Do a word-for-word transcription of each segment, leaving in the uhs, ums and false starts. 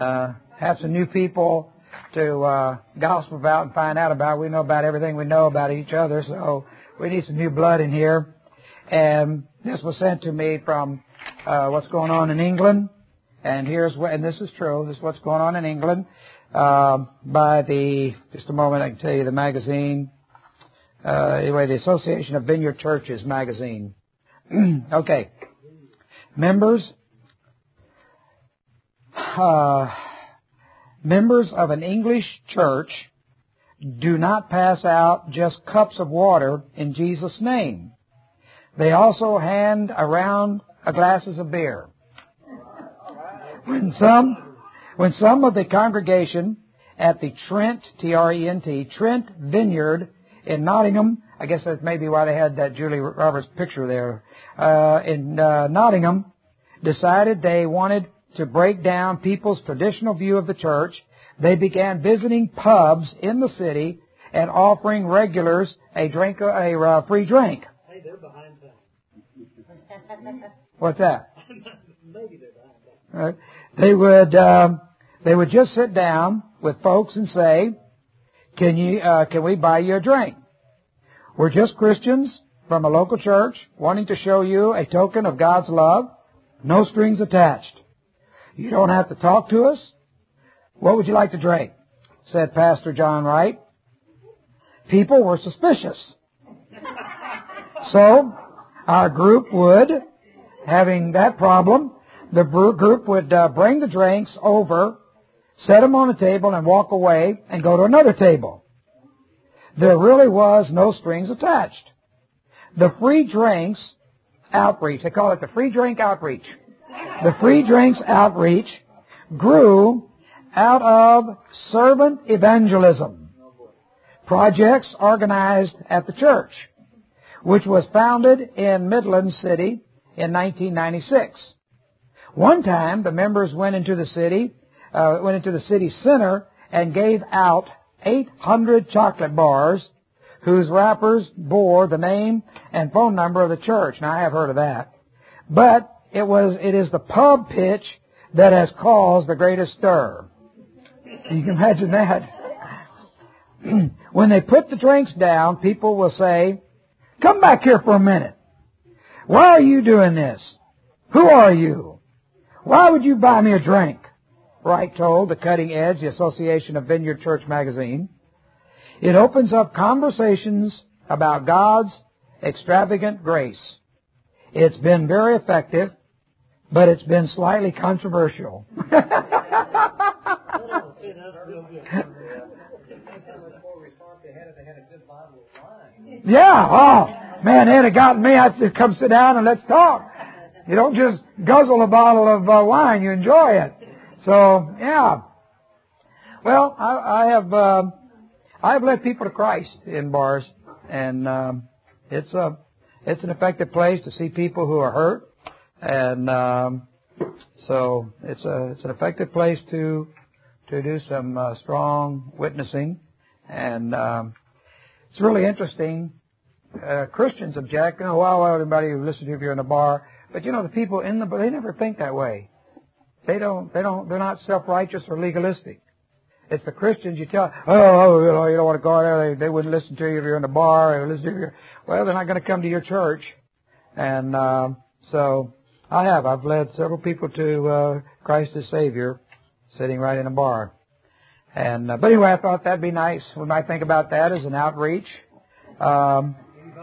uh, have some new people to uh, gossip about and find out about. We know about everything we know about each other, so we need some new blood in here. And this was sent to me from uh, what's going on in England. And here's what, and this is true, this is what's going on in England uh, by the, just a moment I can tell you the magazine, uh, anyway, the Association of Vineyard Churches magazine. Okay. Members, uh, members of an English church do not pass out just cups of water in Jesus' name. They also hand around glasses of beer. When some, when some of the congregation at the Trent, T R E N T, Trent Vineyard in Nottingham, I guess that's maybe why they had that Julie Roberts picture there, uh, in uh, Nottingham, decided they wanted to break down people's traditional view of the church, they began visiting pubs in the city and offering regulars a drink, a uh, free drink. Hey, they're behind time. What's that? Maybe they're behind time. Right. They would um, they would just sit down with folks and say, "Can you uh, can we buy you a drink? We're just Christians from a local church wanting to show you a token of God's love, no strings attached. You don't have to talk to us. What would you like to drink?" said Pastor John Wright. People were suspicious. So our group would, having that problem, the group would uh, bring the drinks over, set them on a table and walk away and go to another table. There really was no strings attached. The free drinks outreach, they call it the free drink outreach. The free drinks outreach grew out of servant evangelism, projects organized at the church, which was founded in Midland City in nineteen ninety-six. One time, the members went into the city, uh, went into the city center and gave out eight hundred chocolate bars whose wrappers bore the name and phone number of the church. Now, I have heard of that. But it was, it is the pub pitch that has caused the greatest stir. You can imagine that. When they put the drinks down, people will say, "Come back here for a minute. Why are you doing this? Who are you? Why would you buy me a drink?" Wright told the Cutting Edge, the Association of Vineyard Church magazine. It opens up conversations about God's extravagant grace. It's been very effective, but it's been slightly controversial. Yeah, oh, man, they'd have gotten me. I'd say, "Come sit down and let's talk." You don't just guzzle a bottle of uh, wine, you enjoy it. So, yeah. Well, I, I have uh, I have led people to Christ in bars, and um, it's a it's an effective place to see people who are hurt, and um, so it's a it's an effective place to to do some uh, strong witnessing, and um, it's really interesting. Uh, Christians object, you know, well, well, everybody who listens to you if you're in a bar, but you know, the people in the they never think that way. They don't, they don't, they're not self-righteous or legalistic. It's the Christians you tell, oh, oh, you know, you don't want to go there. They, they wouldn't listen to you if you're in a bar. Or listen to you. Well, they're not going to come to your church. And uh, so I have. I've led several people to uh, Christ as Savior, sitting right in a bar. And uh, but anyway, I thought that'd be nice. We might think about that as an outreach. Um,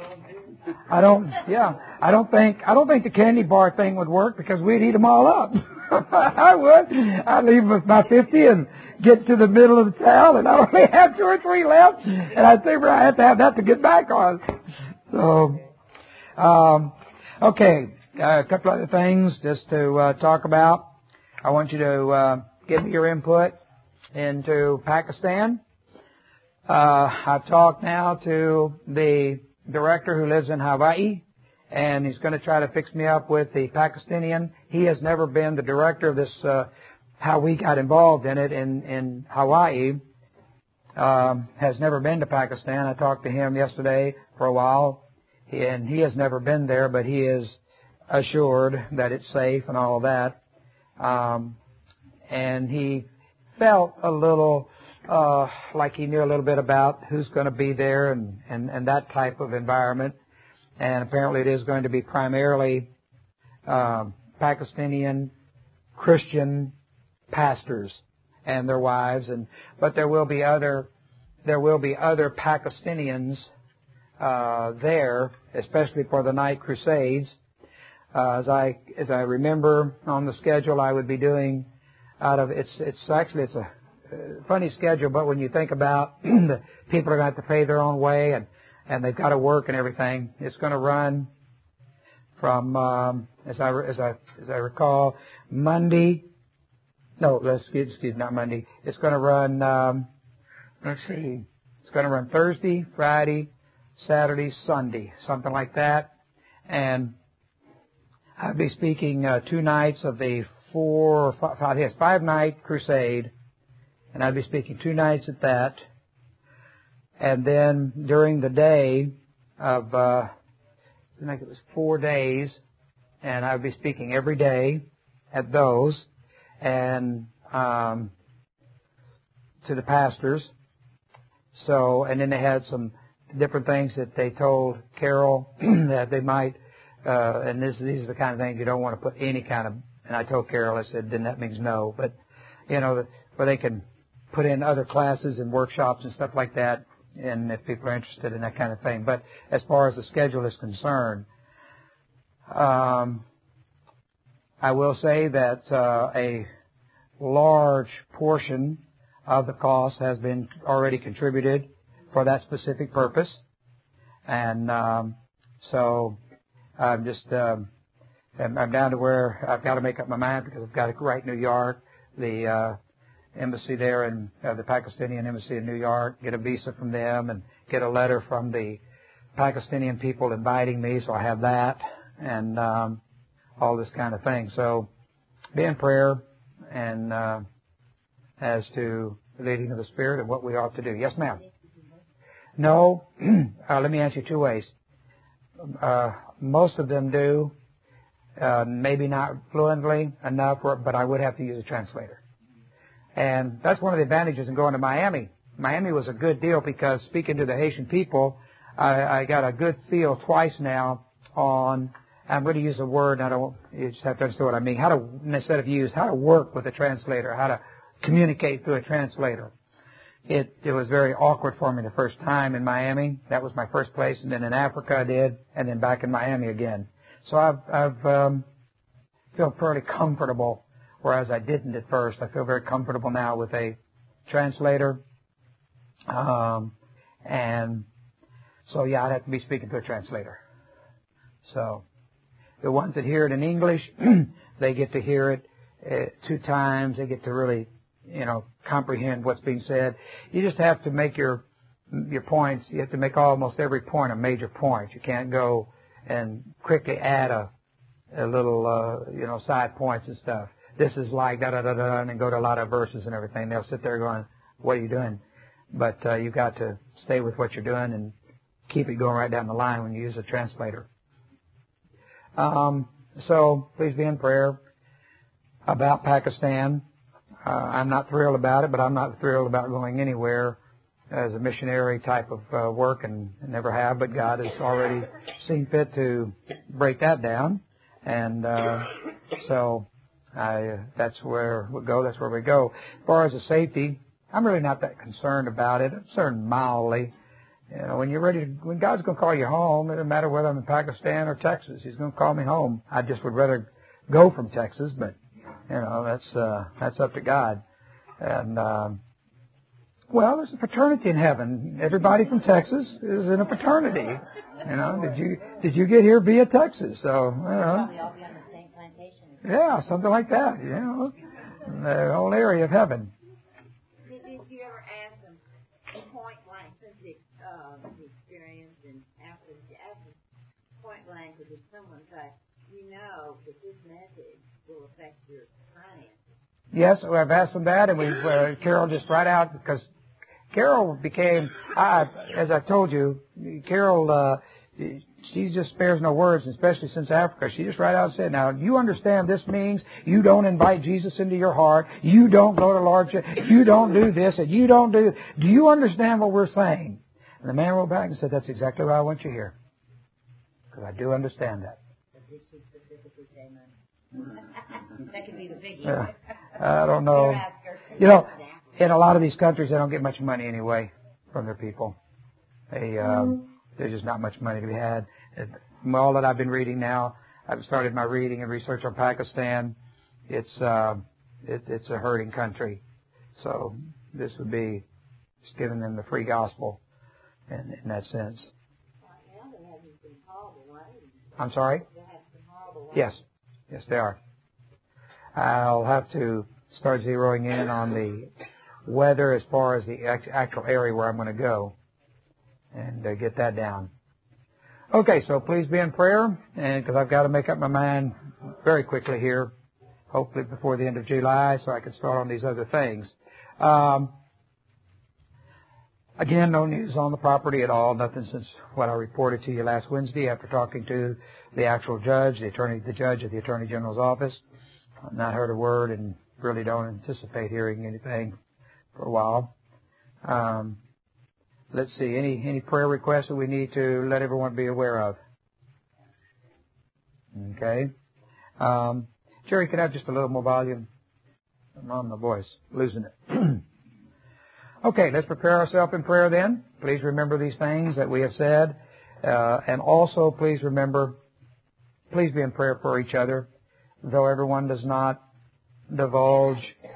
I don't. Yeah, I don't think. I don't think the candy bar thing would work because we'd eat them all up. I would. I'd leave with my fifty and get to the middle of the town, and I only have two or three left, and I think I have to have that to get back on. So, um, okay, uh, a couple other things just to uh, talk about. I want you to uh, give me your input into Pakistan. Uh, I've talked now to the director who lives in Hawaii, and he's going to try to fix me up with the Pakistani. He has never been the director of this, uh, how we got involved in it in, in Hawaii, um, has never been to Pakistan. I talked to him yesterday for a while, and he has never been there, but he is assured that it's safe and all of that. Um, and he felt a little uh, like he knew a little bit about who's going to be there and, and, and that type of environment. And apparently it is going to be primarily uh, Pakistani Christian pastors and their wives, and but there will be other there will be other Pakistanians uh, there, especially for the night crusades. Uh, as I as I remember on the schedule, I would be doing out of it's it's actually it's a funny schedule, but when you think about the people are going to have to pay their own way and and they've got to work and everything, it's going to run from um, as I as I as I recall Monday. No, let's excuse, excuse not Monday. It's going to run. Um, let's see. It's going to run Thursday, Friday, Saturday, Sunday, something like that. And I'll be speaking uh, two nights of the four, five, yes, five night crusade, and I'll be speaking two nights at that. And then during the day of, uh, I think it was four days, and I'll be speaking every day at those. And um, to the pastors. So, and then they had some different things that they told Carol that they might, uh, and this, these are the kind of things you don't want to put any kind of, and I told Carol, I said, then that means no, but, you know, where they can put in other classes and workshops and stuff like that, and if people are interested in that kind of thing. But as far as the schedule is concerned, um, I will say that uh, a large portion of the cost has been already contributed for that specific purpose, and um, so I'm just um, I'm, I'm down to where I've got to make up my mind because I've got to write New York, the uh, embassy there, and uh, the Pakistani embassy in New York, get a visa from them, and get a letter from the Pakistani people inviting me, so I have that, and um, all this kind of thing. So be in prayer and uh, as to the leading of the Spirit and what we ought to do. Yes, ma'am. No. uh, let me answer you two ways. Uh, most of them do. Uh, maybe not fluently enough, but I would have to use a translator. And that's one of the advantages in going to Miami. Miami was a good deal because speaking to the Haitian people, I, I got a good feel twice now on, I'm going to use a word, and I don't, you just have to understand what I mean, how to, instead of use, how to work with a translator, how to communicate through a translator. It, it was very awkward for me the first time in Miami. That was my first place, and then in Africa I did, and then back in Miami again. So I've, I've, um, feel fairly comfortable, whereas I didn't at first. I feel very comfortable now with a translator. Um, and so yeah, I'd have to be speaking to a translator. So the ones that hear it in English, they get to hear it uh, two times. They get to really, you know, comprehend what's being said. You just have to make your your points. You have to make almost every point a major point. You can't go and quickly add a a little, uh, you know, side points and stuff. This is like da da da da, and then go to a lot of verses and everything. They'll sit there going, "What are you doing?" But uh, you've got to stay with what you're doing and keep it going right down the line when you use a translator. Um, so please be in prayer about Pakistan. Uh, I'm not thrilled about it, but I'm not thrilled about going anywhere as a missionary type of uh, work, and never have. But God has already seen fit to break that down, and uh, so I, uh, that's where we go. That's where we go. As far as the safety, I'm really not that concerned about it. I'm concerned mildly. You know, when you're ready, to, when God's going to call you home, it doesn't matter whether I'm in Pakistan or Texas. He's going to call me home. I just would rather go from Texas, but you know, that's uh, that's up to God. And um, well, there's a fraternity in heaven. Everybody from Texas is in a fraternity. You know, did you did you get here via Texas? So you know, probably all be on the same plantation. Yeah, something like that. You know, the whole area of heaven. Did, did you ever ask them point blank, since the, uh, the experience and after after point blank, or did someone say, you know, that this message will affect your finances? Yes, I've asked them that, and we've uh, Carol just right out because Carol became, I, as I told you, Carol, uh, she just spares no words, especially since Africa. She just right out said, now, you understand this means you don't invite Jesus into your heart. You don't go to Lordship. You don't do this and you don't do... Do you understand what we're saying? And the man wrote back and said, that's exactly what I want you to hear. Because I do understand that. That could be the biggie. Uh, I don't know. You know, in a lot of these countries, they don't get much money anyway from their people. They, um, there's just not much money to be had. From all that I've been reading now, I've started my reading and research on Pakistan. It's, uh, it, it's a hurting country. So this would be just giving them the free gospel in, in that sense. I'm sorry? Yes. Yes, they are. I'll have to start zeroing in on the weather as far as the actual area where I'm going to go and uh, get that down. Okay, so please be in prayer, and because I've got to make up my mind very quickly here, hopefully before the end of July, so I can start on these other things. Um, again, no news on the property at all, nothing since what I reported to you last Wednesday after talking to the actual judge, the attorney, the judge at the Attorney General's office. I've not heard a word and really don't anticipate hearing anything for a while. Um, let's see, any any prayer requests that we need to let everyone be aware of? Okay. Um, Jerry, could I have just a little more volume? I'm on my voice, losing it. Okay, let's prepare ourselves in prayer then. Please remember these things that we have said. Uh, and also, please remember, please be in prayer for each other. Though everyone does not divulge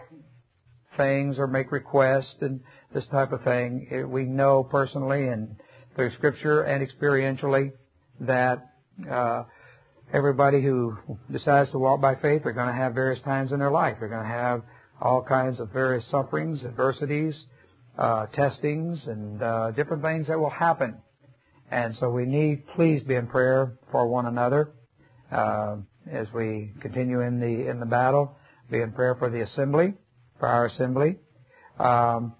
things or make requests and this type of thing, it, we know personally and through Scripture and experientially that uh, everybody who decides to walk by faith are going to have various times in their life. They're going to have all kinds of various sufferings, adversities, uh, testings, and uh, different things that will happen. And so we need, please be in prayer for one another. Uh, as we continue in the in the battle, be in prayer for the assembly, for our assembly. Um,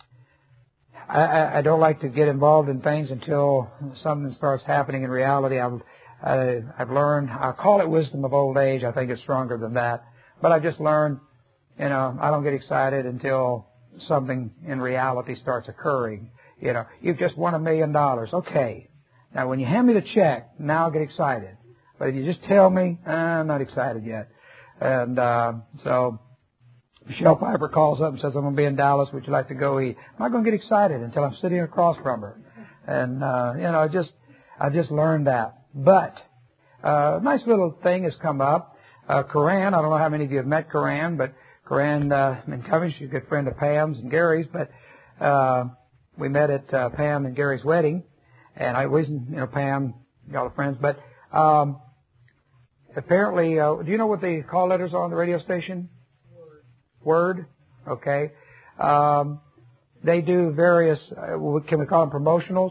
I, I don't like to get involved in things until something starts happening in reality. I've I, I've learned, I call it wisdom of old age. I think it's stronger than that. But I just learned, you know, I don't get excited until something in reality starts occurring. You know, you've just won a million dollars. Okay. Now, when you hand me the check, now I'll get excited. But if you just tell me, eh, I'm not excited yet. And uh, so Michelle Piper calls up and says, I'm going to be in Dallas. Would you like to go eat? I'm not going to get excited until I'm sitting across from her. And, uh, you know, I just, I just learned that. But uh, a nice little thing has come up. Uh, Corinne, I don't know how many of you have met Corinne, but Corinne uh, McCummings, she's a good friend of Pam's and Gary's. But uh, we met at uh, Pam and Gary's wedding. And I wasn't, you know, Pam, y'all are friends. But um, apparently, uh, do you know what the call letters are on the radio station? Word. Word? Okay. Um, they do various, uh, can we call them promotionals?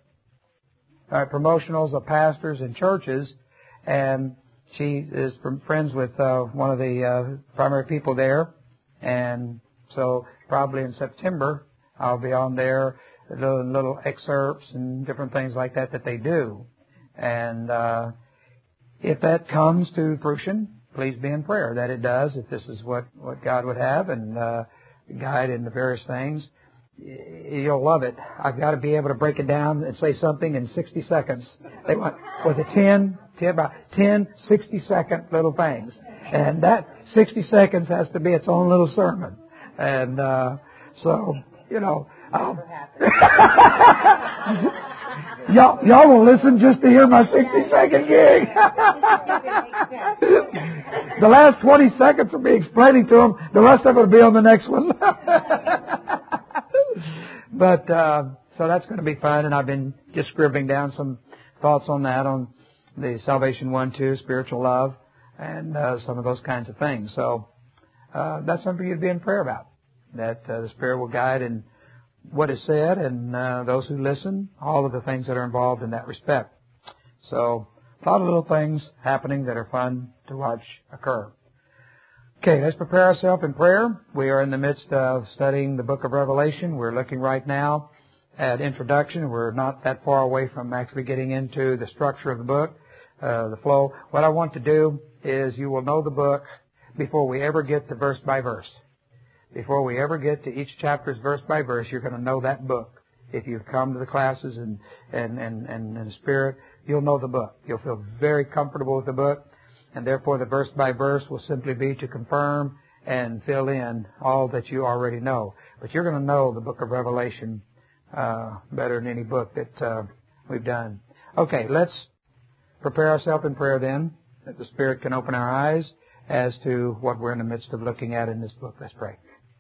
Uh, promotionals of pastors and churches. And she is friends with uh, one of the uh, primary people there. And so probably in September, I'll be on there doing little excerpts and different things like that that they do. And uh, if that comes to fruition, please be in prayer that it does, if this is what, what God would have and uh, guide in the various things. You'll love it. I've got to be able to break it down and say something in sixty seconds. They want, was it ten, ten, about ten sixty-second little things. And that sixty seconds has to be its own little sermon. And uh, so, you know, I'll y'all, y'all will listen just to hear my sixty-second gig. The last twenty seconds will be explaining to them. The rest of it will be on the next one. But uh, so that's going to be fun, and I've been just scribbling down some thoughts on that, on the Salvation one, two, spiritual love, and uh, some of those kinds of things. So uh, that's something for you to be in prayer about, that uh, the Spirit will guide in what is said, and uh, those who listen, all of the things that are involved in that respect. So a lot of little things happening that are fun to watch occur. Okay, let's prepare ourselves in prayer. We are in the midst of studying the book of Revelation. We're looking right now at introduction. We're not that far away from actually getting into the structure of the book, uh, the flow. What I want to do is you will know the book before we ever get to verse by verse. Before we ever get to each chapter's verse by verse, you're going to know that book. If you've come to the classes and, and, and, and in the Spirit, you'll know the book. You'll feel very comfortable with the book, and therefore the verse by verse will simply be to confirm and fill in all that you already know. But you're going to know the book of Revelation uh, better than any book that uh, we've done. Okay, let's prepare ourselves in prayer then, that the Spirit can open our eyes as to what we're in the midst of looking at in this book. Let's pray.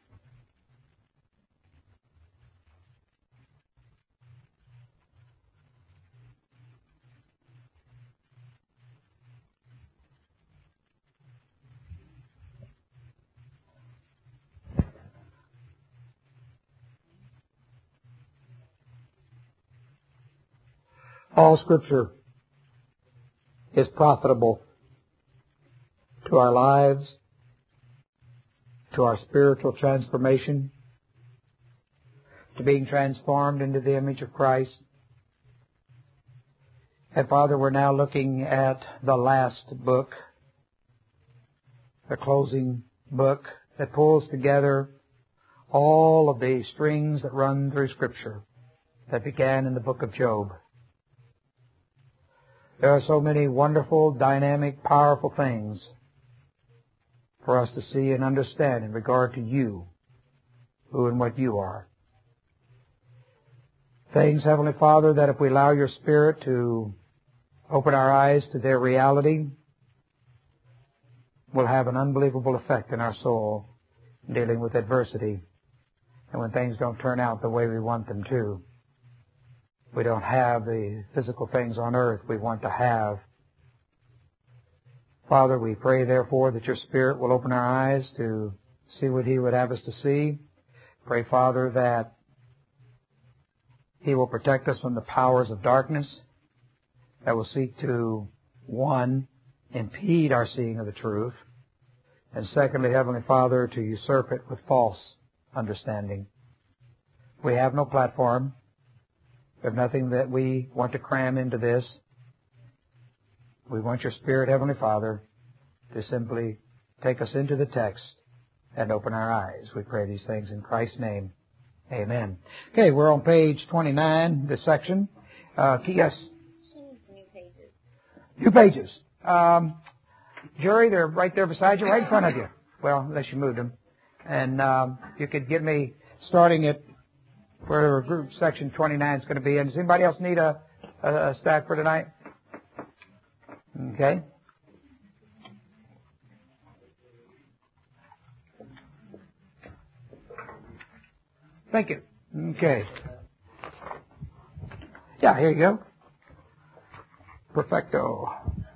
All Scripture is profitable to our lives, to our spiritual transformation, to being transformed into the image of Christ. And Father, we're now looking at the last book, the closing book that pulls together all of the strings that run through Scripture that began in the book of Job. There are so many wonderful, dynamic, powerful things for us to see and understand in regard to you, who and what you are. Things, Heavenly Father, that if we allow your Spirit to open our eyes to their reality, will have an unbelievable effect in our soul in dealing with adversity and when things don't turn out the way we want them to. We don't have the physical things on earth we want to have. Father, we pray, therefore, that your Spirit will open our eyes to see what He would have us to see. Pray, Father, that He will protect us from the powers of darkness that will seek to, one, impede our seeing of the truth, and secondly, Heavenly Father, to usurp it with false understanding. We have no platform. There's nothing that we want to cram into this. We want your Spirit, Heavenly Father, to simply take us into the text and open our eyes. We pray these things in Christ's name. Amen. Okay, we're on page twenty-nine, this section. Uh, yes? New pages. New pages. Um, Jerry, they're right there beside you, right in front of you. Well, unless you moved them. And um, you could get me starting at where group section twenty-nine is going to be. And does anybody else need a, a, a stack for tonight? Okay. Thank you. Okay. Yeah, here you go. Perfecto.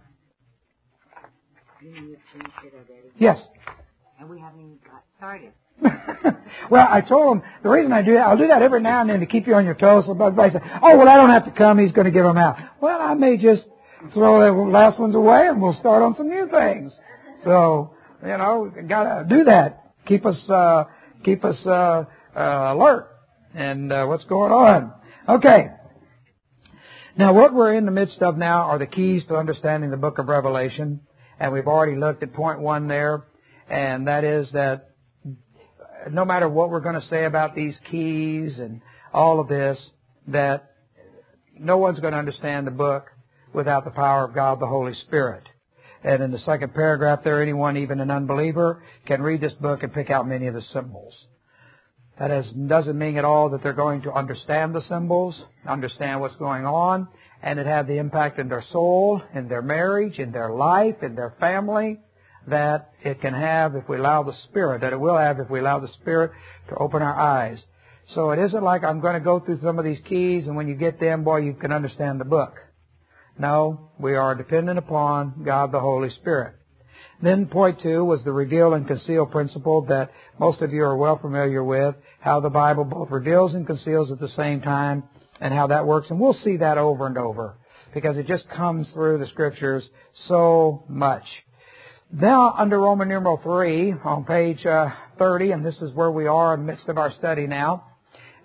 You know you've finished it already. Yes. And we haven't even got started. Well, I told him, the reason I do that, I'll do that every now and then to keep you on your toes. So everybody says, oh, well, I don't have to come. He's going to give them out. Well, I may just throw the last ones away and we'll start on some new things. So, you know, got to do that. Keep us, uh, keep us, uh, uh, alert and, uh, what's going on. Okay. Now, what we're in the midst of now are the keys to understanding the book of Revelation. And we've already looked at point one there. And that is that no matter what we're going to say about these keys and all of this, that no one's going to understand the book without the power of God, the Holy Spirit. And in the second paragraph there, anyone, even an unbeliever, can read this book and pick out many of the symbols. That is, doesn't mean at all that they're going to understand the symbols, understand what's going on, and it have the impact in their soul, in their marriage, in their life, in their family, that it can have if we allow the Spirit, that it will have if we allow the Spirit to open our eyes. So it isn't like I'm going to go through some of these keys and when you get them, boy, you can understand the book. No, we are dependent upon God the Holy Spirit. Then point two was the reveal and conceal principle that most of you are well familiar with, how the Bible both reveals and conceals at the same time and how that works. And we'll see that over and over because it just comes through the Scriptures so much. Now, under Roman numeral three, on page uh, thirty, and this is where we are in the midst of our study now,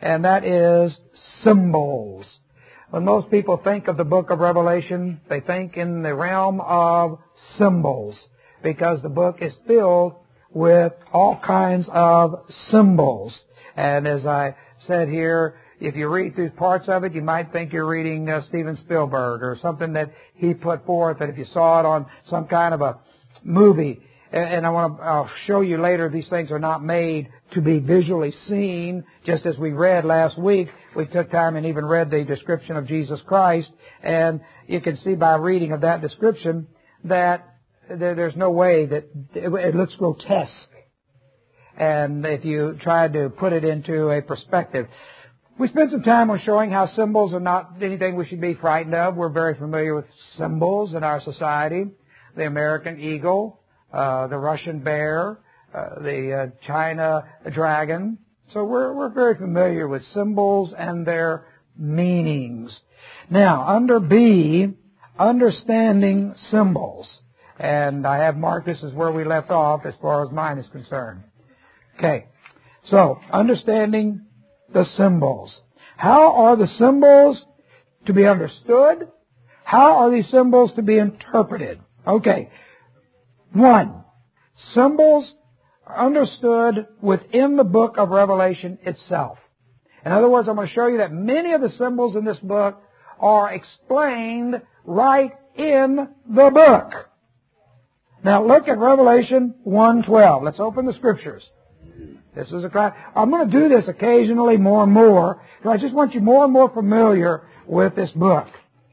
and that is symbols. When most people think of the book of Revelation, they think in the realm of symbols, because the book is filled with all kinds of symbols. And as I said here, if you read through parts of it, you might think you're reading uh, Steven Spielberg or something that he put forth, that if you saw it on some kind of a movie, and, and I want to I'll show you later, these things are not made to be visually seen, just as we read last week. We took time and even read the description of Jesus Christ, and you can see by reading of that description that there, there's no way that it, it looks grotesque. And if you try to put it into a perspective, we spent some time on showing how symbols are not anything we should be frightened of. We're very familiar with symbols in our society. The American eagle, uh, the Russian bear, uh, the uh, China dragon. So we're, we're very familiar with symbols and their meanings. Now, under B, understanding symbols. And I have marked this as where we left off as far as mine is concerned. Okay. So, understanding the symbols. How are the symbols to be understood? How are these symbols to be interpreted? Okay. One, symbols are understood within the book of Revelation itself. In other words, I'm going to show you that many of the symbols in this book are explained right in the book. Now look at Revelation one twelve. Let's open the Scriptures. This is a class. I'm going to do this occasionally more and more, but I just want you more and more familiar with this book.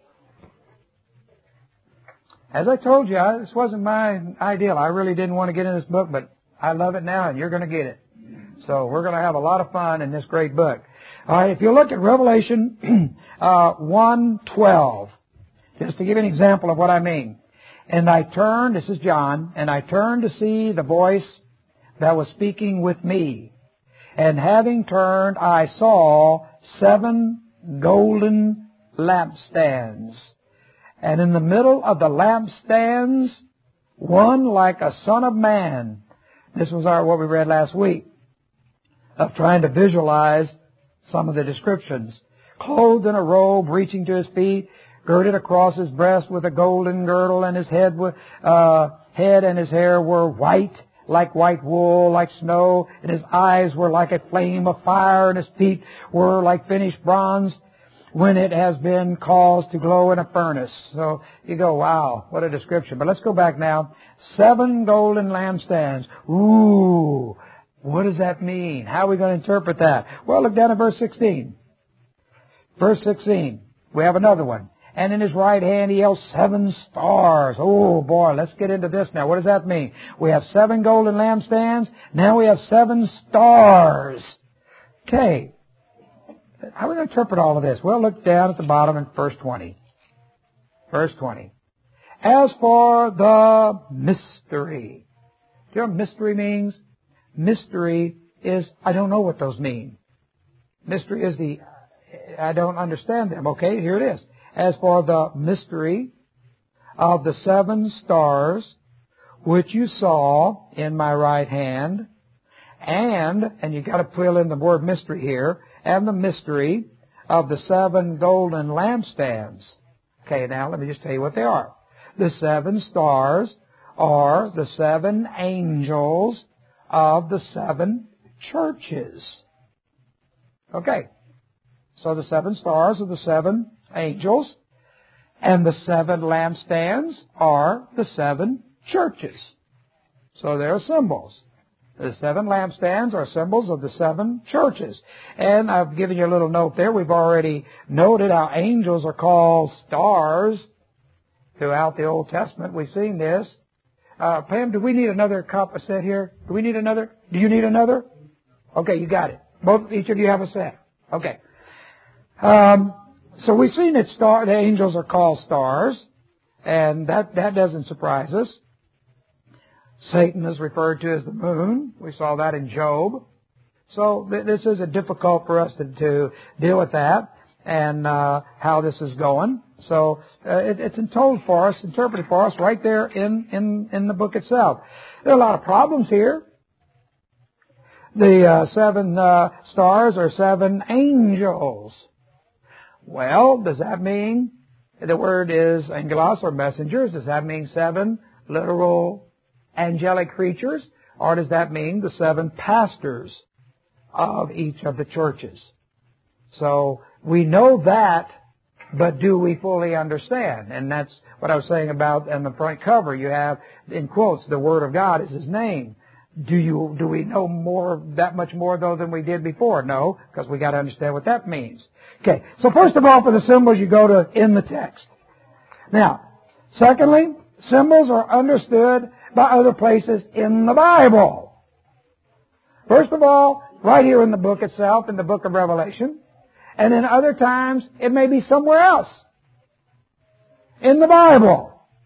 As I told you, I, this wasn't my ideal. I really didn't want to get in this book, but I love it now, and you're going to get it. So we're going to have a lot of fun in this great book. All right, if you look at Revelation uh, one twelve, just to give you an example of what I mean. And I turned, this is John, and I turned to see the voice that was speaking with me. And having turned, I saw seven golden lampstands. And in the middle of the lampstands, one like a son of man. This was our what we read last week, of trying to visualize some of the descriptions. Clothed in a robe reaching to his feet, girded across his breast with a golden girdle, and his head, uh, head and his hair were white, like white wool, like snow, and his eyes were like a flame of fire, and his feet were like finished bronze when it has been caused to glow in a furnace. So you go, wow, what a description. But let's go back now. Seven golden lampstands. Ooh, what does that mean? How are we going to interpret that? Well, look down at verse sixteen. Verse sixteen. We have another one. And in his right hand he held seven stars. Oh boy, let's get into this now. What does that mean? We have seven golden lampstands. Now we have seven stars. Okay. How are we going to interpret all of this? Well, look down at the bottom in verse twenty. Verse twenty. As for the mystery. Do you know what mystery means? Mystery is, I don't know what those mean. Mystery is the, I don't understand them. Okay, here it is. As for the mystery of the seven stars, which you saw in my right hand, and, and you got to fill in the word mystery here, and the mystery of the seven golden lampstands. Okay, now let me just tell you what they are. The seven stars are the seven angels of the seven churches. Okay, so the seven stars are the seven angels, and the seven lampstands are the seven churches. So they are symbols. The seven lampstands are symbols of the seven churches. And I've given you a little note there. We've already noted how angels are called stars throughout the Old Testament. We've seen this. Uh, Pam, do we need another cup of set here? Do we need another? Do you need another? Okay, you got it. Both, each of you have a set. Okay. Um, so we've seen that star, the angels are called stars, and that, that doesn't surprise us. Satan is referred to as the moon. We saw that in Job. So th- this isn't difficult for us to, to deal with that and uh, how this is going. So uh, it, it's told for us, interpreted for us right there in, in, in the book itself. There are a lot of problems here. the uh, seven uh, stars are seven angels. Well, does that mean the word is angelos or messengers? Does that mean seven literal angelic creatures? Or does that mean the seven pastors of each of the churches? So we know that, but do we fully understand? And that's what I was saying about on the front cover. You have, in quotes, the Word of God is His name. Do you, do we know more, that much more though than we did before? No, because we got to understand what that means. Okay, so first of all, for the symbols, you go to in the text. Now, secondly, symbols are understood by other places in the Bible. First of all, right here in the book itself, in the book of Revelation, and then other times it may be somewhere else in the Bible.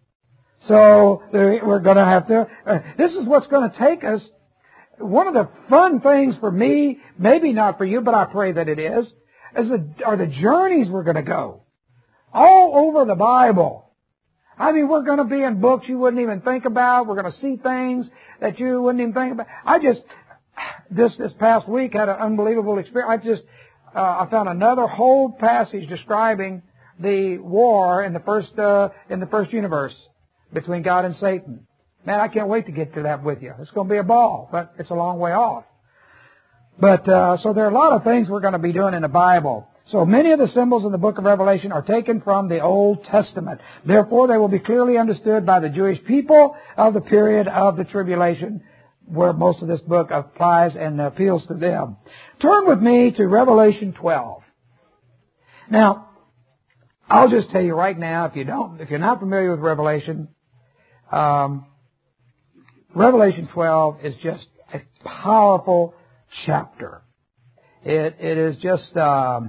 So we're going to have to, uh, this is what's going to take us. One of the fun things for me, maybe not for you, but I pray that it is, is the, are the journeys we're going to go all over the Bible. I mean, we're going to be in books you wouldn't even think about. We're going to see things that you wouldn't even think about. I just, this this past week had an unbelievable experience. I just, uh, I found another whole passage describing the war in the first uh, in the first universe between God and Satan. Man, I can't wait to get to that with you. It's going to be a ball, but it's a long way off. But uh, so there are a lot of things we're going to be doing in the Bible. So many of the symbols in the book of Revelation are taken from the Old Testament. Therefore, they will be clearly understood by the Jewish people of the period of the tribulation, where most of this book applies and appeals to them. Turn with me to Revelation twelve. Now, I'll just tell you right now, if you don't, if you're not familiar with Revelation, um, Revelation twelve is just a powerful chapter. It it is just um,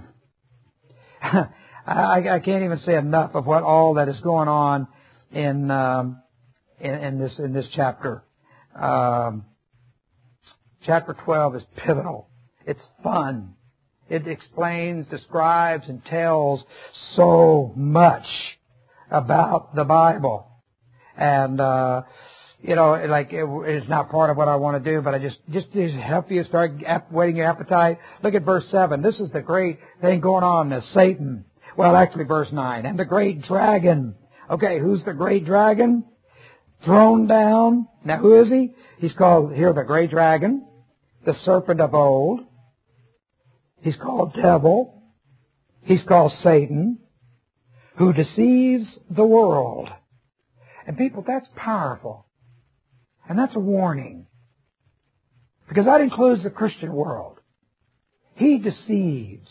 I, I can't even say enough of what all that is going on in um, in, in this in this chapter. Um, chapter twelve is pivotal. It's fun. It explains, describes, and tells so much about the Bible. And, uh, you know, like, it, it's not part of what I want to do, but I just, just to help you start whetting your appetite. Look at verse seven. This is the great thing going on. There's Satan. Well, actually, verse nine. And the great dragon. Okay, who's the great dragon? Thrown down. Now, who is he? He's called here the great dragon, the serpent of old. He's called devil. He's called Satan, who deceives the world. And people, that's powerful. And that's a warning. Because that includes the Christian world. He deceives.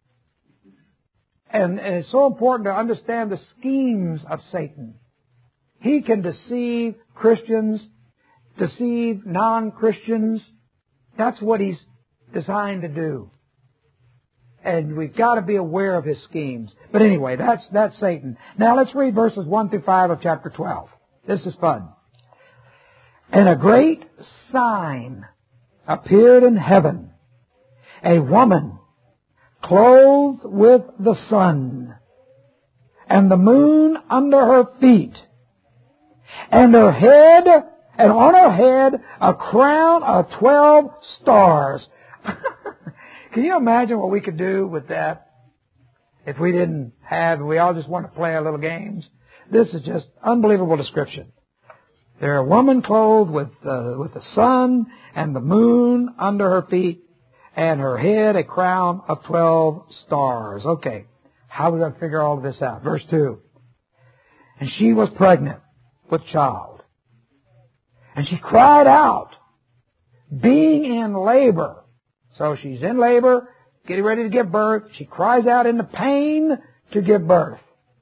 And, and it's so important to understand the schemes of Satan. He can deceive Christians, deceive non-Christians. That's what he's designed to do. And we've got to be aware of his schemes. But anyway, that's that's Satan. Now let's read verses one through five of chapter twelve. This is fun. And a great sign appeared in heaven, a woman clothed with the sun, and the moon under her feet, and her head, and on her head a crown of twelve stars. Can you imagine what we could do with that if we didn't have, we all just want to play our little games? This is just unbelievable description. There's a woman clothed with, uh, with the sun and the moon under her feet, and her head a crown of twelve stars. Okay, how are we going to figure all of this out? Verse two. And she was pregnant with child. And she cried out, being in labor. So she's in labor, getting ready to give birth. She cries out in the pain to give birth.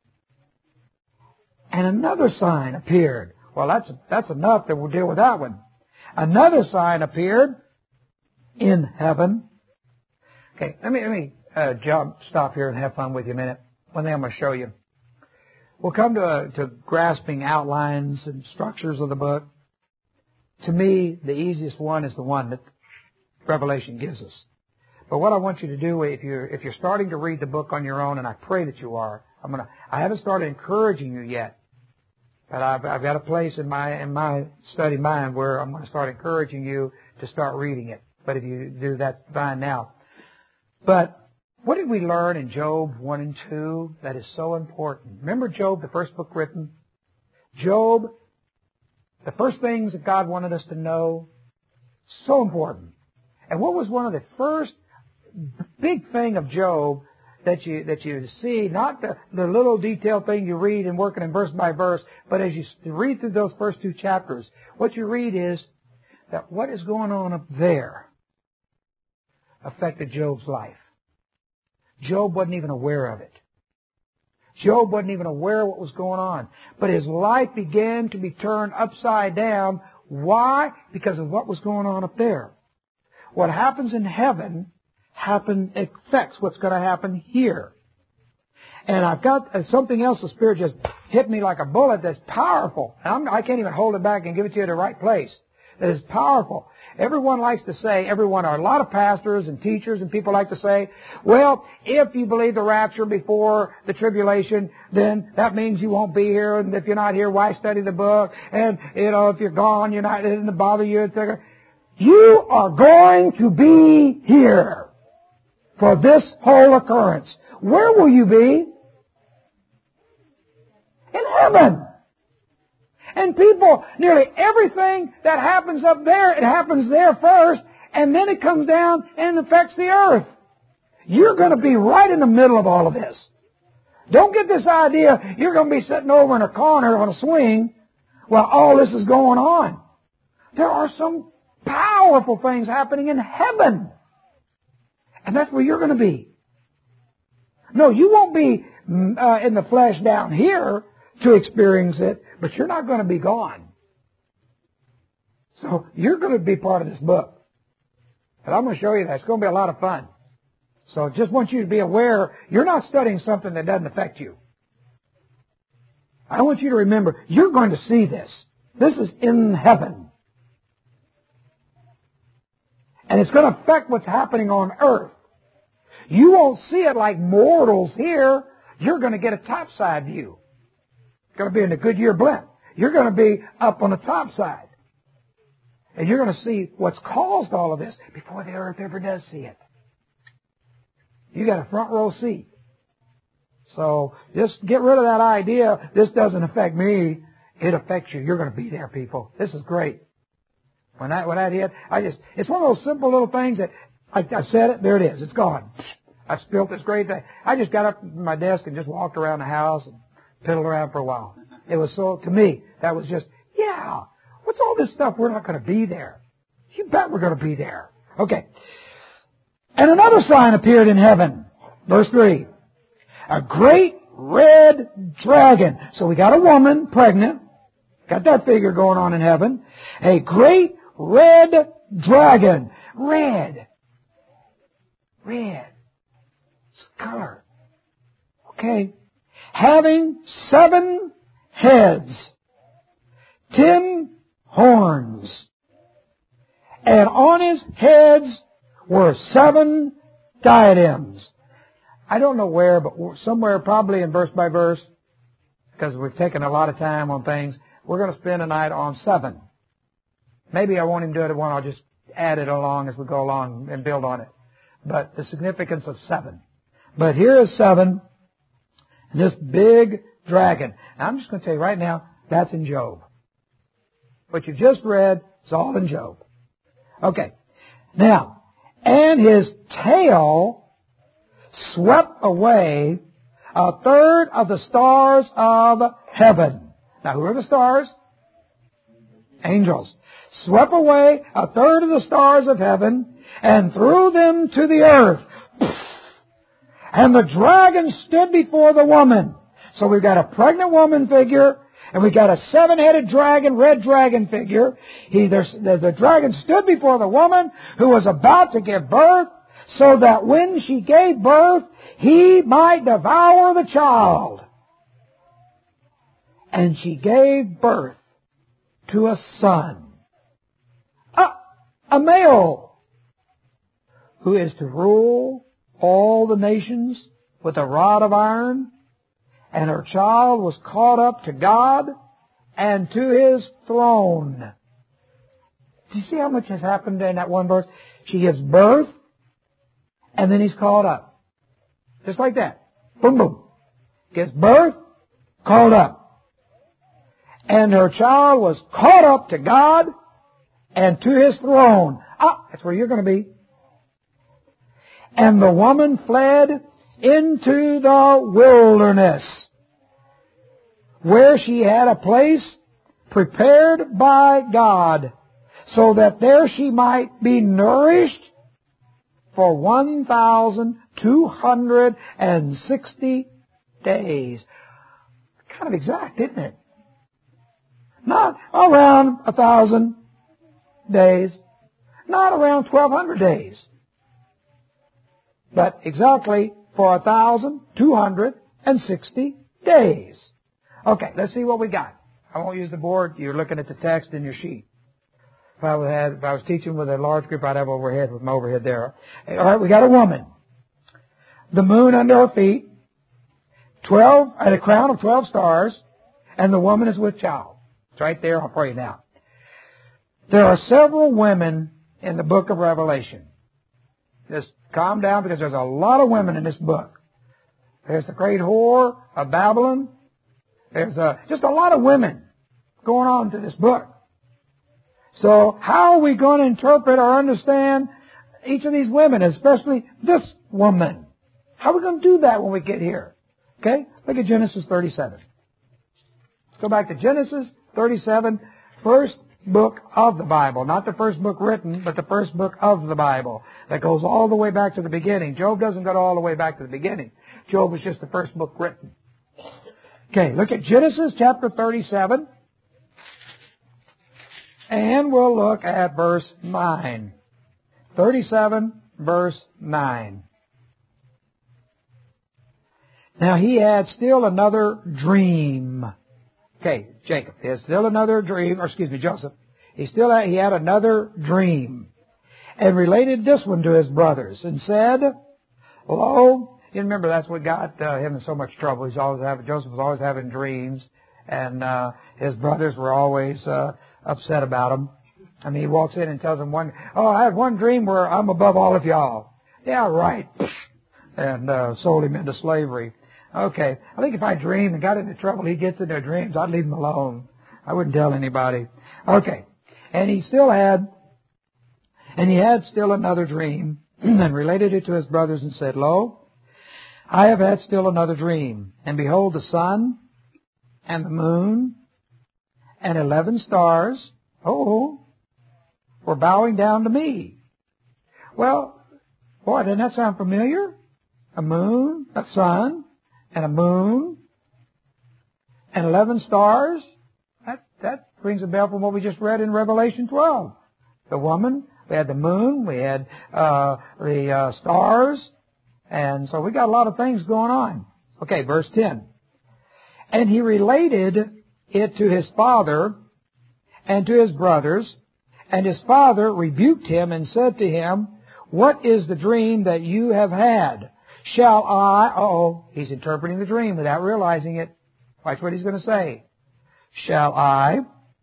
And another sign appeared. Well, that's that's enough that we'll deal with that one. Another sign appeared in heaven. Okay, let me let me uh, jump, stop here and have fun with you a minute. One thing I'm going to show you. We'll come to a, to grasping outlines and structures of the book. To me, the easiest one is the one that Revelation gives us. But what I want you to do, if you're if you're starting to read the book on your own, and I pray that you are, I'm gonna I haven't started encouraging you yet, but I've I've got a place in my in my study mind where I'm going to start encouraging you to start reading it. But if you do, that's fine now. But what did we learn in Job one and two that is so important? Remember Job, the first book written? Job, the first things that God wanted us to know, so important. And what was one of the first big thing of Job that you that you see, not the, the little detailed thing you read and working in verse by verse, but as you read through those first two chapters, what you read is that what is going on up there affected Job's life. Job wasn't even aware of it. Job wasn't even aware of what was going on. But his life began to be turned upside down. Why? Because of what was going on up there. What happens in heaven happen affects what's going to happen here. And I've got something else, the Spirit just hit me like a bullet that's powerful. And I'm, I can't even hold it back and give it to you in the right place. That is powerful. Everyone likes to say, everyone, or a lot of pastors and teachers and people like to say, well, if you believe the rapture before the tribulation, then that means you won't be here. And if you're not here, why study the book? And, you know, if you're gone, you're not, it doesn't bother you, et cetera. You are going to be here for this whole occurrence. Where will you be? In heaven. And people, nearly everything that happens up there, it happens there first, and then it comes down and affects the earth. You're going to be right in the middle of all of this. Don't get this idea you're going to be sitting over in a corner on a swing while all this is going on. There are some powerful things happening in heaven. And that's where you're going to be. No, you won't be uh, in the flesh down here to experience it, but you're not going to be gone. So you're going to be part of this book. And I'm going to show you that. It's going to be a lot of fun. So just want you to be aware, you're not studying something that doesn't affect you. I want you to remember, you're going to see this. This is in heaven. And it's going to affect what's happening on earth. You won't see it like mortals here. You're going to get a topside view. It's going to be in the Goodyear blimp. You're going to be up on the top side. And you're going to see what's caused all of this before the earth ever does see it. You got a front row seat. So just get rid of that idea, this doesn't affect me. It affects you. You're going to be there, people. This is great. When that, when that hit, I just, it's one of those simple little things that I, I said it, there it is. It's gone. I spilled this great thing. I just got up from my desk and just walked around the house and piddled around for a while. It was so, to me, that was just, yeah, what's all this stuff? We're not going to be there. You bet we're going to be there. Okay. And another sign appeared in heaven. Verse three. A great red dragon. So we got a woman pregnant. Got that figure going on in heaven. A great red dragon. Red. Red. It's color. Okay. Having seven heads, ten horns, and on his heads were seven diadems. I don't know where, but somewhere probably in verse by verse, because we've taken a lot of time on things, we're going to spend a night on seven. Maybe I won't even do it at one. I'll just add it along as we go along and build on it. But the significance of seven. But here is seven. And this big dragon. Now I'm just going to tell you right now, that's in Job. What you just read is all in Job. Okay. Now, and his tail swept away a third of the stars of heaven. Now, who are the stars? Angels. Swept away a third of the stars of heaven and threw them to the earth. And the dragon stood before the woman. So we've got a pregnant woman figure, and we've got a seven-headed dragon, red dragon figure. He, the, the dragon stood before the woman who was about to give birth, so that when she gave birth, he might devour the child. And she gave birth to a son, a, a male, who is to rule all the nations with a rod of iron. And her child was caught up to God and to His throne. Do you see how much has happened in that one verse? She gives birth, and then he's called up. Just like that. Boom, boom. Gives birth, called up. And her child was caught up to God and to His throne. Ah, that's where you're going to be. And the woman fled into the wilderness, where she had a place prepared by God, so that there she might be nourished for one thousand two hundred sixty days. Kind of exact, isn't it? Not around a thousand days, not around twelve hundred days, but exactly for a thousand two hundred sixty days. Okay, let's see what we got. I won't use the board. You're looking at the text in your sheet. If I, had, if I was teaching with a large group, I'd have overhead with my overhead there. All right, we got a woman. The moon under her feet, twelve, and a crown of twelve stars, and the woman is with child. It's right there. I'll pray now. There are several women in the book of Revelation. Just calm down, because there's a lot of women in this book. There's the great whore of Babylon. There's a, just a lot of women going on to this book. So how are we going to interpret or understand each of these women, especially this woman? How are we going to do that when we get here? Okay? Look at Genesis thirty-seven. Let's go back to Genesis thirty-seven, first book of the Bible. Not the first book written, but the first book of the Bible. That goes all the way back to the beginning. Job doesn't go all the way back to the beginning. Job was just the first book written. Okay, look at Genesis chapter thirty-seven. And we'll look at verse nine. thirty-seven, verse nine. Now he had still another dream. Okay, Jacob. He had still another dream, or excuse me, Joseph. He still had, he had another dream, and related this one to his brothers, and said, "Lo," you remember that's what got uh, him in so much trouble. He's always having Joseph was always having dreams, and uh, his brothers were always uh, upset about him. I mean, he walks in and tells them one, "Oh, I had one dream where I'm above all of y'all." Yeah, right. And uh, sold him into slavery. Okay, I think if I dreamed and got into trouble, he gets into dreams, I'd leave him alone. I wouldn't tell anybody. Okay, and he still had, and he had still another dream, and related it to his brothers and said, "Lo, I have had still another dream, and behold, the sun and the moon and eleven stars, oh, were bowing down to me." Well, boy, doesn't that sound familiar? A moon, a sun, and a moon, and eleven stars. That that rings a bell from what we just read in Revelation twelve. The woman, we had the moon, we had uh, the uh, stars, and so we got a lot of things going on. Okay, verse ten. And he related it to his father and to his brothers, and his father rebuked him and said to him, "What is the dream that you have had? Shall I," uh-oh, he's interpreting the dream without realizing it. Watch what he's going to say. "Shall I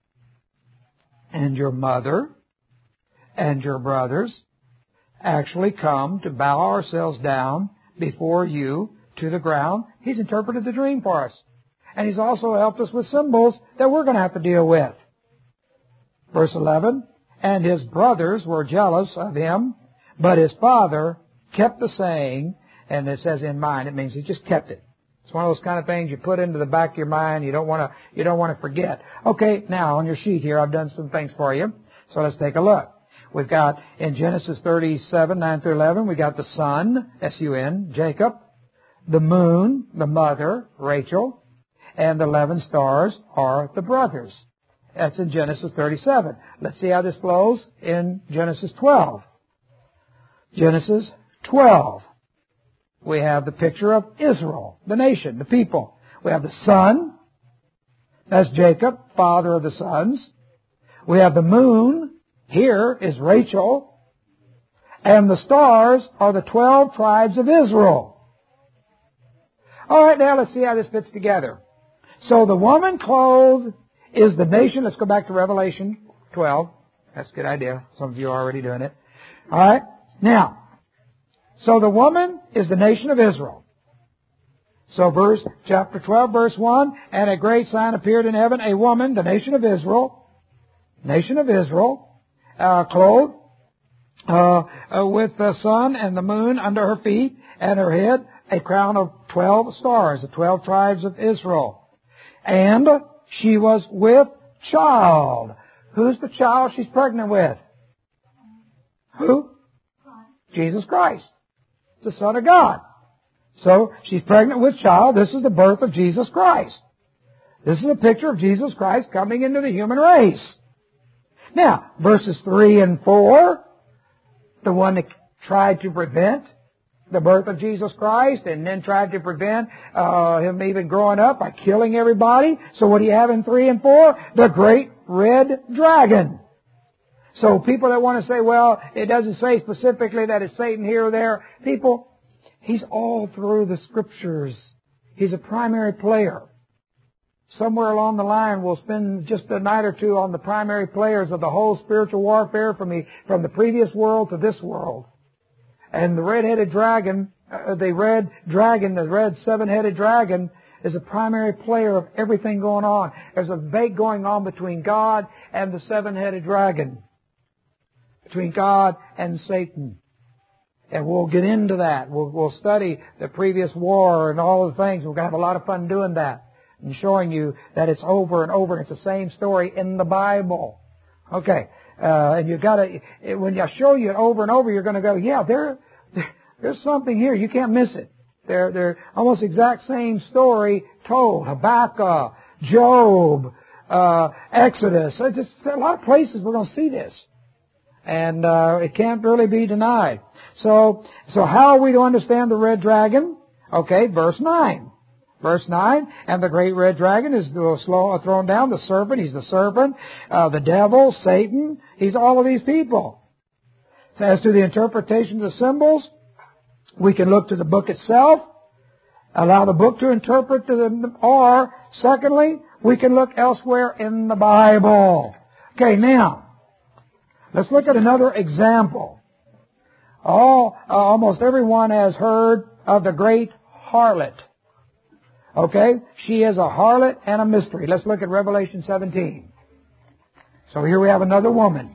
and your mother and your brothers actually come to bow ourselves down before you to the ground?" He's interpreted the dream for us. And he's also helped us with symbols that we're going to have to deal with. Verse eleven, "And his brothers were jealous of him, but his father kept the saying," and it says in mind, it means he just kept it. It's one of those kind of things you put into the back of your mind. You don't want to, you don't want to forget. Okay, now on your sheet here, I've done some things for you. So let's take a look. We've got in Genesis thirty-seven, nine through eleven, we got the sun, S U N, Jacob, the moon, the mother, Rachel, and the eleven stars are the brothers. That's in Genesis thirty-seven. Let's see how this flows in Genesis twelve. Genesis twelve. We have the picture of Israel, the nation, the people. We have the sun. That's Jacob, father of the sons. We have the moon. Here is Rachel. And the stars are the twelve tribes of Israel. All right, now let's see how this fits together. So the woman clothed is the nation. Let's go back to Revelation twelve. That's a good idea. Some of you are already doing it. All right? Now, so the woman is the nation of Israel. So verse, chapter twelve, verse one, and a great sign appeared in heaven, a woman, the nation of Israel, nation of Israel, uh, clothed uh, uh, with the sun and the moon under her feet, and her head a crown of twelve stars, the twelve tribes of Israel. And she was with child. Who's the child she's pregnant with? Who? Jesus Christ, the Son of God. So she's pregnant with child. This is the birth of Jesus Christ. This is a picture of Jesus Christ coming into the human race. Now, verses three and four, the one that tried to prevent the birth of Jesus Christ and then tried to prevent uh, Him even growing up by killing everybody. So what do you have in three and four? The great red dragon. So people that want to say, well, it doesn't say specifically that it's Satan here or there. People, he's all through the Scriptures. He's a primary player. Somewhere along the line, we'll spend just a night or two on the primary players of the whole spiritual warfare from the, from the previous world to this world. And the red-headed dragon, uh, the red dragon, the red seven-headed dragon, is a primary player of everything going on. There's a debate going on between God and the seven-headed dragon. Between God and Satan. And we'll get into that. We'll, we'll study the previous war and all the things. We're going to have a lot of fun doing that. And showing you that it's over and over and it's the same story in the Bible. Okay. Uh, and you've got to, when I show you it over and over, you're going to go, yeah, there, there, there's something here. You can't miss it. They're, they're almost exact same story told. Habakkuk, Job, uh, Exodus. It's just, there are a lot of places we're going to see this. And, uh, it can't really be denied. So, so how are we to understand the red dragon? Okay, verse nine. Verse nine, and the great red dragon is thrown down, the serpent, he's the serpent, uh, the devil, Satan, he's all of these people. So as to the interpretation of the symbols, we can look to the book itself, allow the book to interpret them, or, secondly, we can look elsewhere in the Bible. Okay, now, let's look at another example. All, uh, almost everyone has heard of the great harlot. Okay? She is a harlot and a mystery. Let's look at Revelation seventeen. So here we have another woman.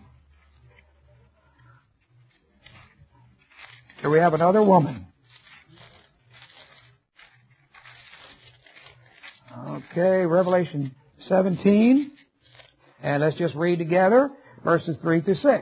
Here we have another woman. Okay, Revelation seventeen. And let's just read together verses three through six.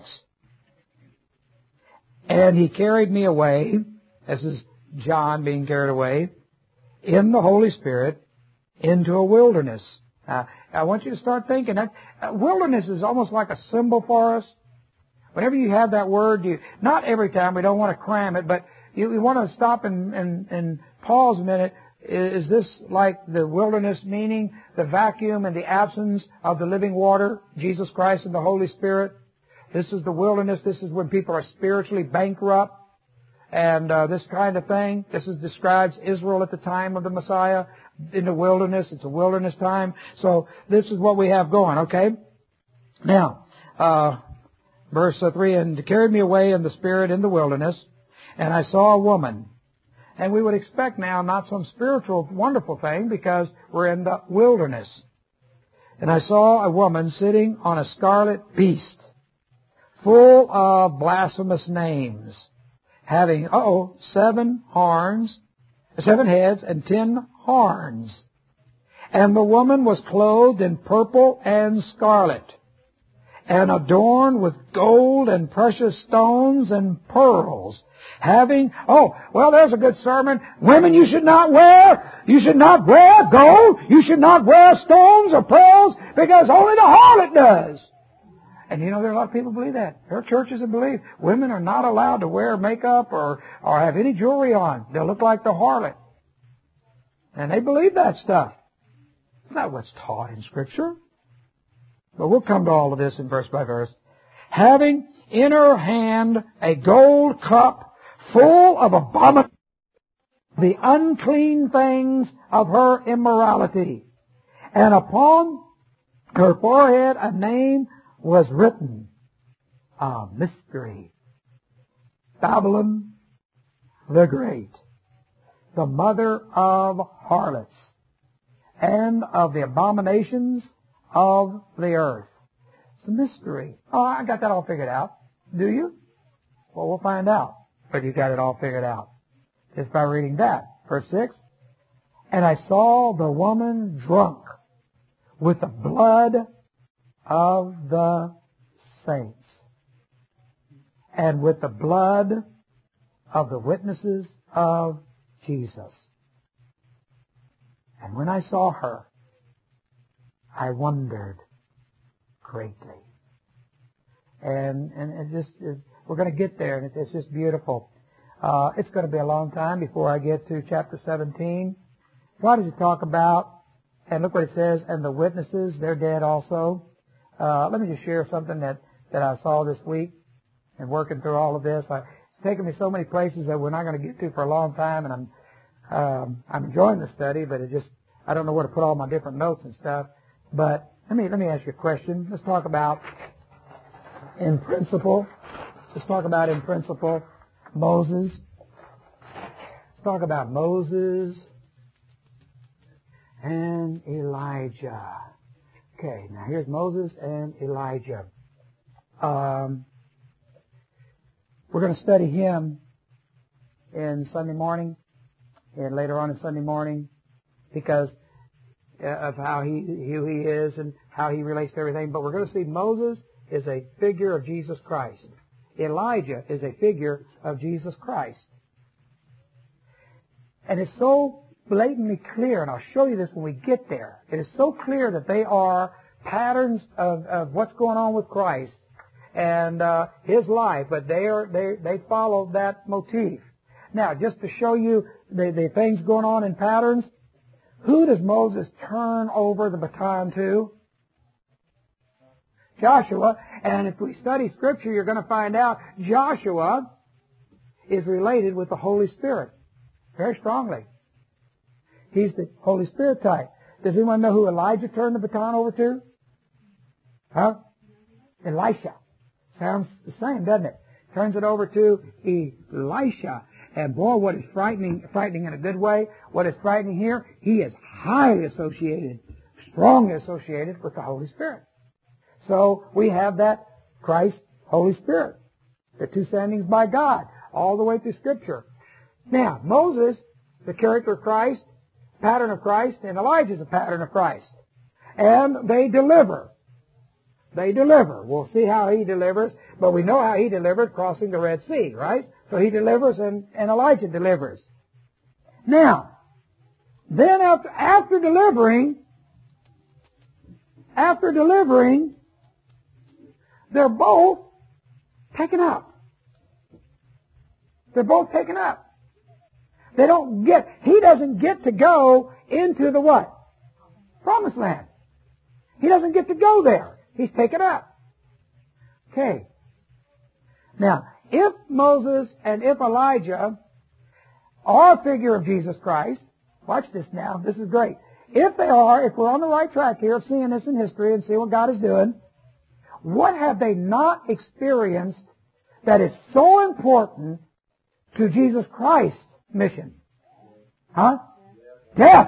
And he carried me away. This is John being carried away in the Holy Spirit into a wilderness. Uh, I want you to start thinking that uh, wilderness is almost like a symbol for us. Whenever you have that word, you not every time, we don't want to cram it, but you, you want to stop and, and, and pause a minute. Is this like the wilderness, meaning the vacuum and the absence of the living water, Jesus Christ and the Holy Spirit? This is the wilderness. This is when people are spiritually bankrupt. And uh, this kind of thing. This is, describes Israel at the time of the Messiah in the wilderness. It's a wilderness time. So this is what we have going, okay? Now, uh, verse three, and carried me away in the Spirit in the wilderness, and I saw a woman. And we would expect now not some spiritual, wonderful thing because we're in the wilderness. And I saw a woman sitting on a scarlet beast, full of blasphemous names, having, uh-oh, seven horns, seven heads and ten horns. And the woman was clothed in purple and scarlet, and adorned with gold and precious stones and pearls, having, oh, well, there's a good sermon. Women, you should not wear, you should not wear gold, you should not wear stones or pearls, because only the harlot does. And you know, there are a lot of people who believe that. There are churches that believe women are not allowed to wear makeup or, or have any jewelry on. They'll look like the harlot. And they believe that stuff. It's not what's taught in Scripture. But we'll come to all of this in verse by verse. Having in her hand a gold cup full of abominations, the unclean things of her immorality. And upon her forehead a name was written, a mystery, Babylon the Great, the mother of harlots and of the abominations of the earth. It's a mystery. Oh, I got that all figured out. Do you? Well, we'll find out. But you got it all figured out just by reading that. Verse six. And I saw the woman drunk with the blood of the saints and with the blood of the witnesses of Jesus. And when I saw her, I wondered greatly. And and it just is, we're going to get there, and it's, it's just beautiful. Uh, it's going to be a long time before I get to chapter seventeen. What does it talk about? And look what it says, and the witnesses, they're dead also. Uh, let me just share something that, that I saw this week and working through all of this. I, it's taken me so many places that we're not going to get to for a long time, and I'm um, I'm enjoying the study, but it just, I don't know where to put all my different notes and stuff. But let me let me ask you a question. Let's talk about, in principle, let's talk about in principle Moses. Let's talk about Moses and Elijah. Okay, now here's Moses and Elijah. Um, we're going to study him in Sunday morning and later on in Sunday morning because of how he who he is and how he relates to everything. But we're going to see Moses is a figure of Jesus Christ. Elijah is a figure of Jesus Christ. And it's so blatantly clear, and I'll show you this when we get there. It is so clear that they are patterns of, of what's going on with Christ and uh, His life, but they are they they follow that motif. Now, just to show you the, the things going on in patterns, who does Moses turn over the baton to? Joshua. And if we study Scripture, you're going to find out Joshua is related with the Holy Spirit very strongly. He's the Holy Spirit type. Does anyone know who Elijah turned the baton over to? Huh? Elisha. Sounds the same, doesn't it? Turns it over to Elisha. And boy, what is frightening, frightening in a good way, what is frightening here, he is highly associated, strongly associated with the Holy Spirit. So we have that Christ, Holy Spirit, the two sendings by God, all the way through Scripture. Now, Moses, the character of Christ, pattern of Christ, and Elijah is a pattern of Christ. And they deliver. They deliver. We'll see how he delivers, but we know how he delivered crossing the Red Sea, right? So he delivers and, and Elijah delivers. Now, then after, after delivering, after delivering, they're both taken up. They're both taken up. They don't get, he doesn't get to go into the what? Promised land. He doesn't get to go there. He's taken up. Okay. Now, if Moses and if Elijah are a figure of Jesus Christ, watch this now, this is great. If they are, if we're on the right track here of seeing this in history and see what God is doing, what have they not experienced that is so important to Jesus Christ's mission? Huh? Death.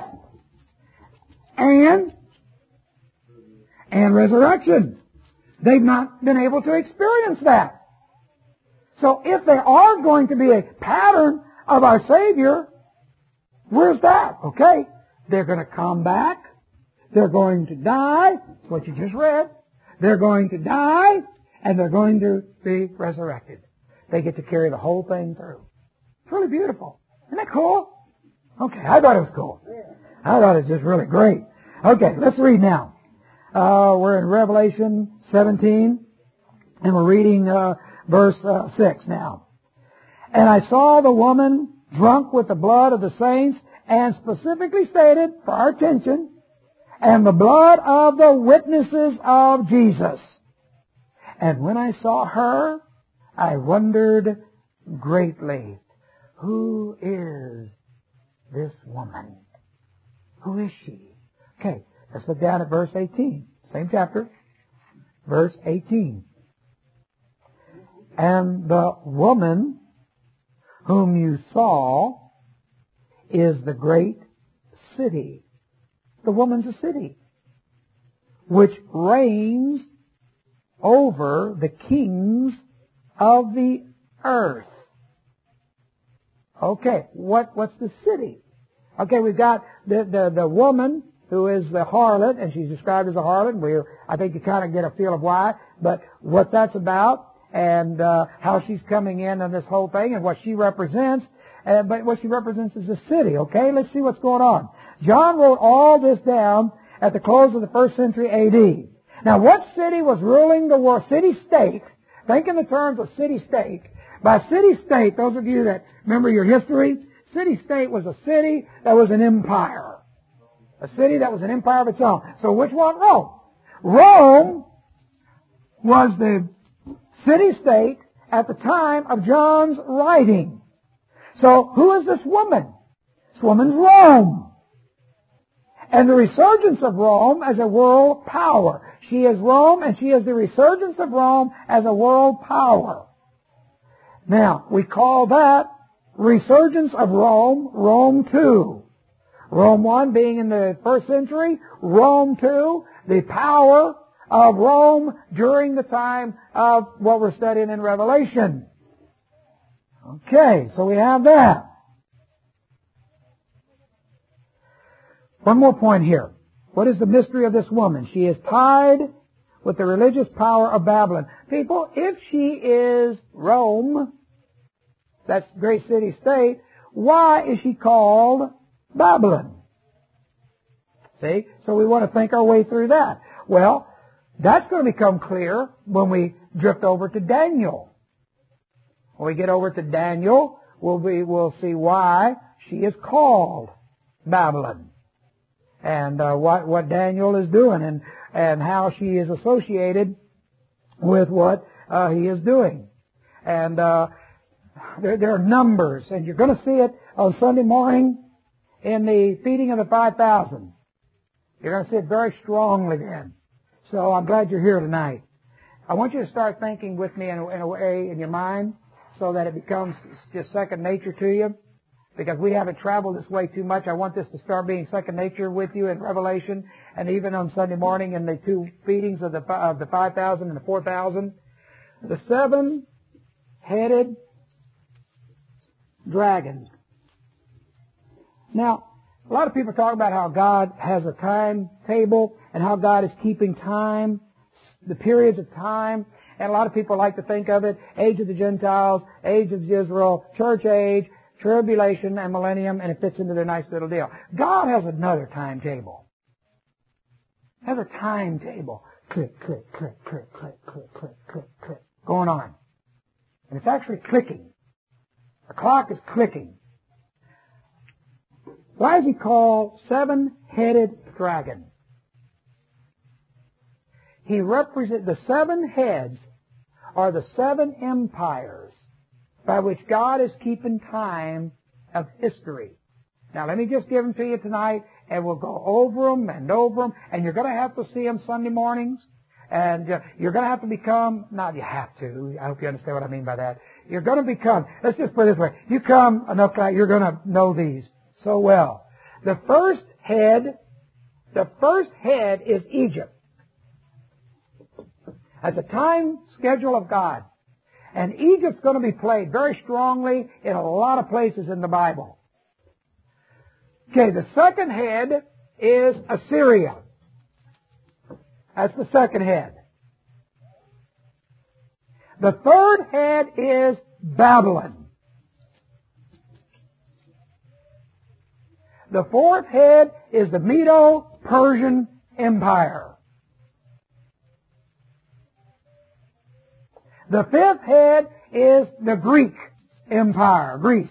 And, and resurrection. They've not been able to experience that. So if they are going to be a pattern of our Savior, where's that? Okay. They're going to come back. They're going to die. That's what you just read. They're going to die, and they're going to be resurrected. They get to carry the whole thing through. It's really beautiful. Isn't that cool? Okay, I thought it was cool. I thought it was just really great. Okay, let's read now. Uh, we're in Revelation seventeen, and we're reading uh, verse uh, six now. And I saw the woman drunk with the blood of the saints, and specifically stated, for our attention, and the blood of the witnesses of Jesus. And when I saw her, I wondered greatly, who is this woman? Who is she? Okay, let's look down at verse eighteen. Same chapter. Verse eighteen. And the woman whom you saw is the great city. The woman's a city, which reigns over the kings of the earth. Okay, what, what's the city? Okay, we've got the, the, the woman who is the harlot, and she's described as a harlot. We, I think you kind of get a feel of why, but what that's about, and uh, how she's coming in on this whole thing, and what she represents. Uh, but what she represents is a city. Okay, let's see what's going on. John wrote all this down at the close of the first century A D. Now, what city was ruling the world? City-state. Think in the terms of city-state. By city-state, those of you that remember your history, city-state was a city that was an empire. A city that was an empire of its own. So which one? Rome. Rome was the city-state at the time of John's writing. So who is this woman? This woman's Rome. And the resurgence of Rome as a world power. She is Rome, and she is the resurgence of Rome as a world power. Now, we call that resurgence of Rome, Rome two. Rome one being in the first century, Rome two, the power of Rome during the time of what we're studying in Revelation. Okay, so we have that. One more point here. What is the mystery of this woman? She is tied with the religious power of Babylon. People, if she is Rome, that's great city-state, why is she called Babylon? See? So we want to think our way through that. Well, that's going to become clear when we drift over to Daniel. When we get over to Daniel, we'll, be, we'll see why she is called Babylon. And uh, what, what Daniel is doing and, and how she is associated with what uh, he is doing. And uh, there, there are numbers, and you're going to see it on Sunday morning in the feeding of the five thousand. You're going to see it very strongly then. So I'm glad you're here tonight. I want you to start thinking with me in a, in a way in your mind so that it becomes just second nature to you. Because we haven't traveled this way too much. I want this to start being second nature with you in Revelation and even on Sunday morning in the two feedings of the, of the five thousand and the four thousand. The seven-headed dragon. Now, a lot of people talk about how God has a timetable and how God is keeping time, the periods of time. And a lot of people like to think of it, age of the Gentiles, age of Israel, church age, tribulation and millennium, and it fits into their nice little deal. God has another timetable. Has a timetable. Click, click, click, click, click, click, click, click, click. Going on. And it's actually clicking. The clock is clicking. Why is he called seven-headed dragon? He represents, the seven heads are the seven empires by which God is keeping time of history. Now, let me just give them to you tonight, and we'll go over them and over them, and you're going to have to see them Sunday mornings, and uh, you're going to have to become, not you have to, I hope you understand what I mean by that. You're going to become, let's just put it this way, you come enough, you're going to know these so well. The first head, the first head is Egypt. That's a time schedule of God. And Egypt's going to be played very strongly in a lot of places in the Bible. Okay, the second head is Assyria. That's the second head. The third head is Babylon. The fourth head is the Medo-Persian Empire. The fifth head is the Greek Empire, Greece.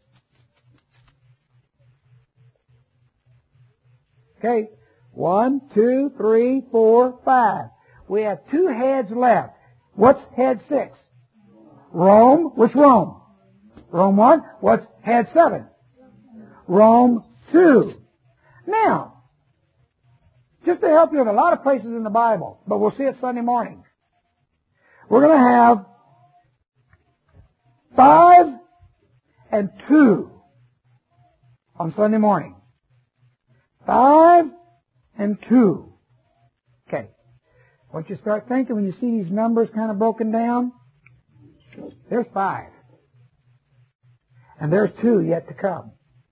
Okay, one, two, three, four, five. We have two heads left. What's head six? Rome. Which Rome? Rome one. What's head seven? Rome two. Now, just to help you in a lot of places in the Bible, but we'll see it Sunday morning. We're going to have five and two on Sunday morning. Five and two. Okay. Once you start thinking, when you see these numbers kind of broken down, there's five. And there's two yet to come.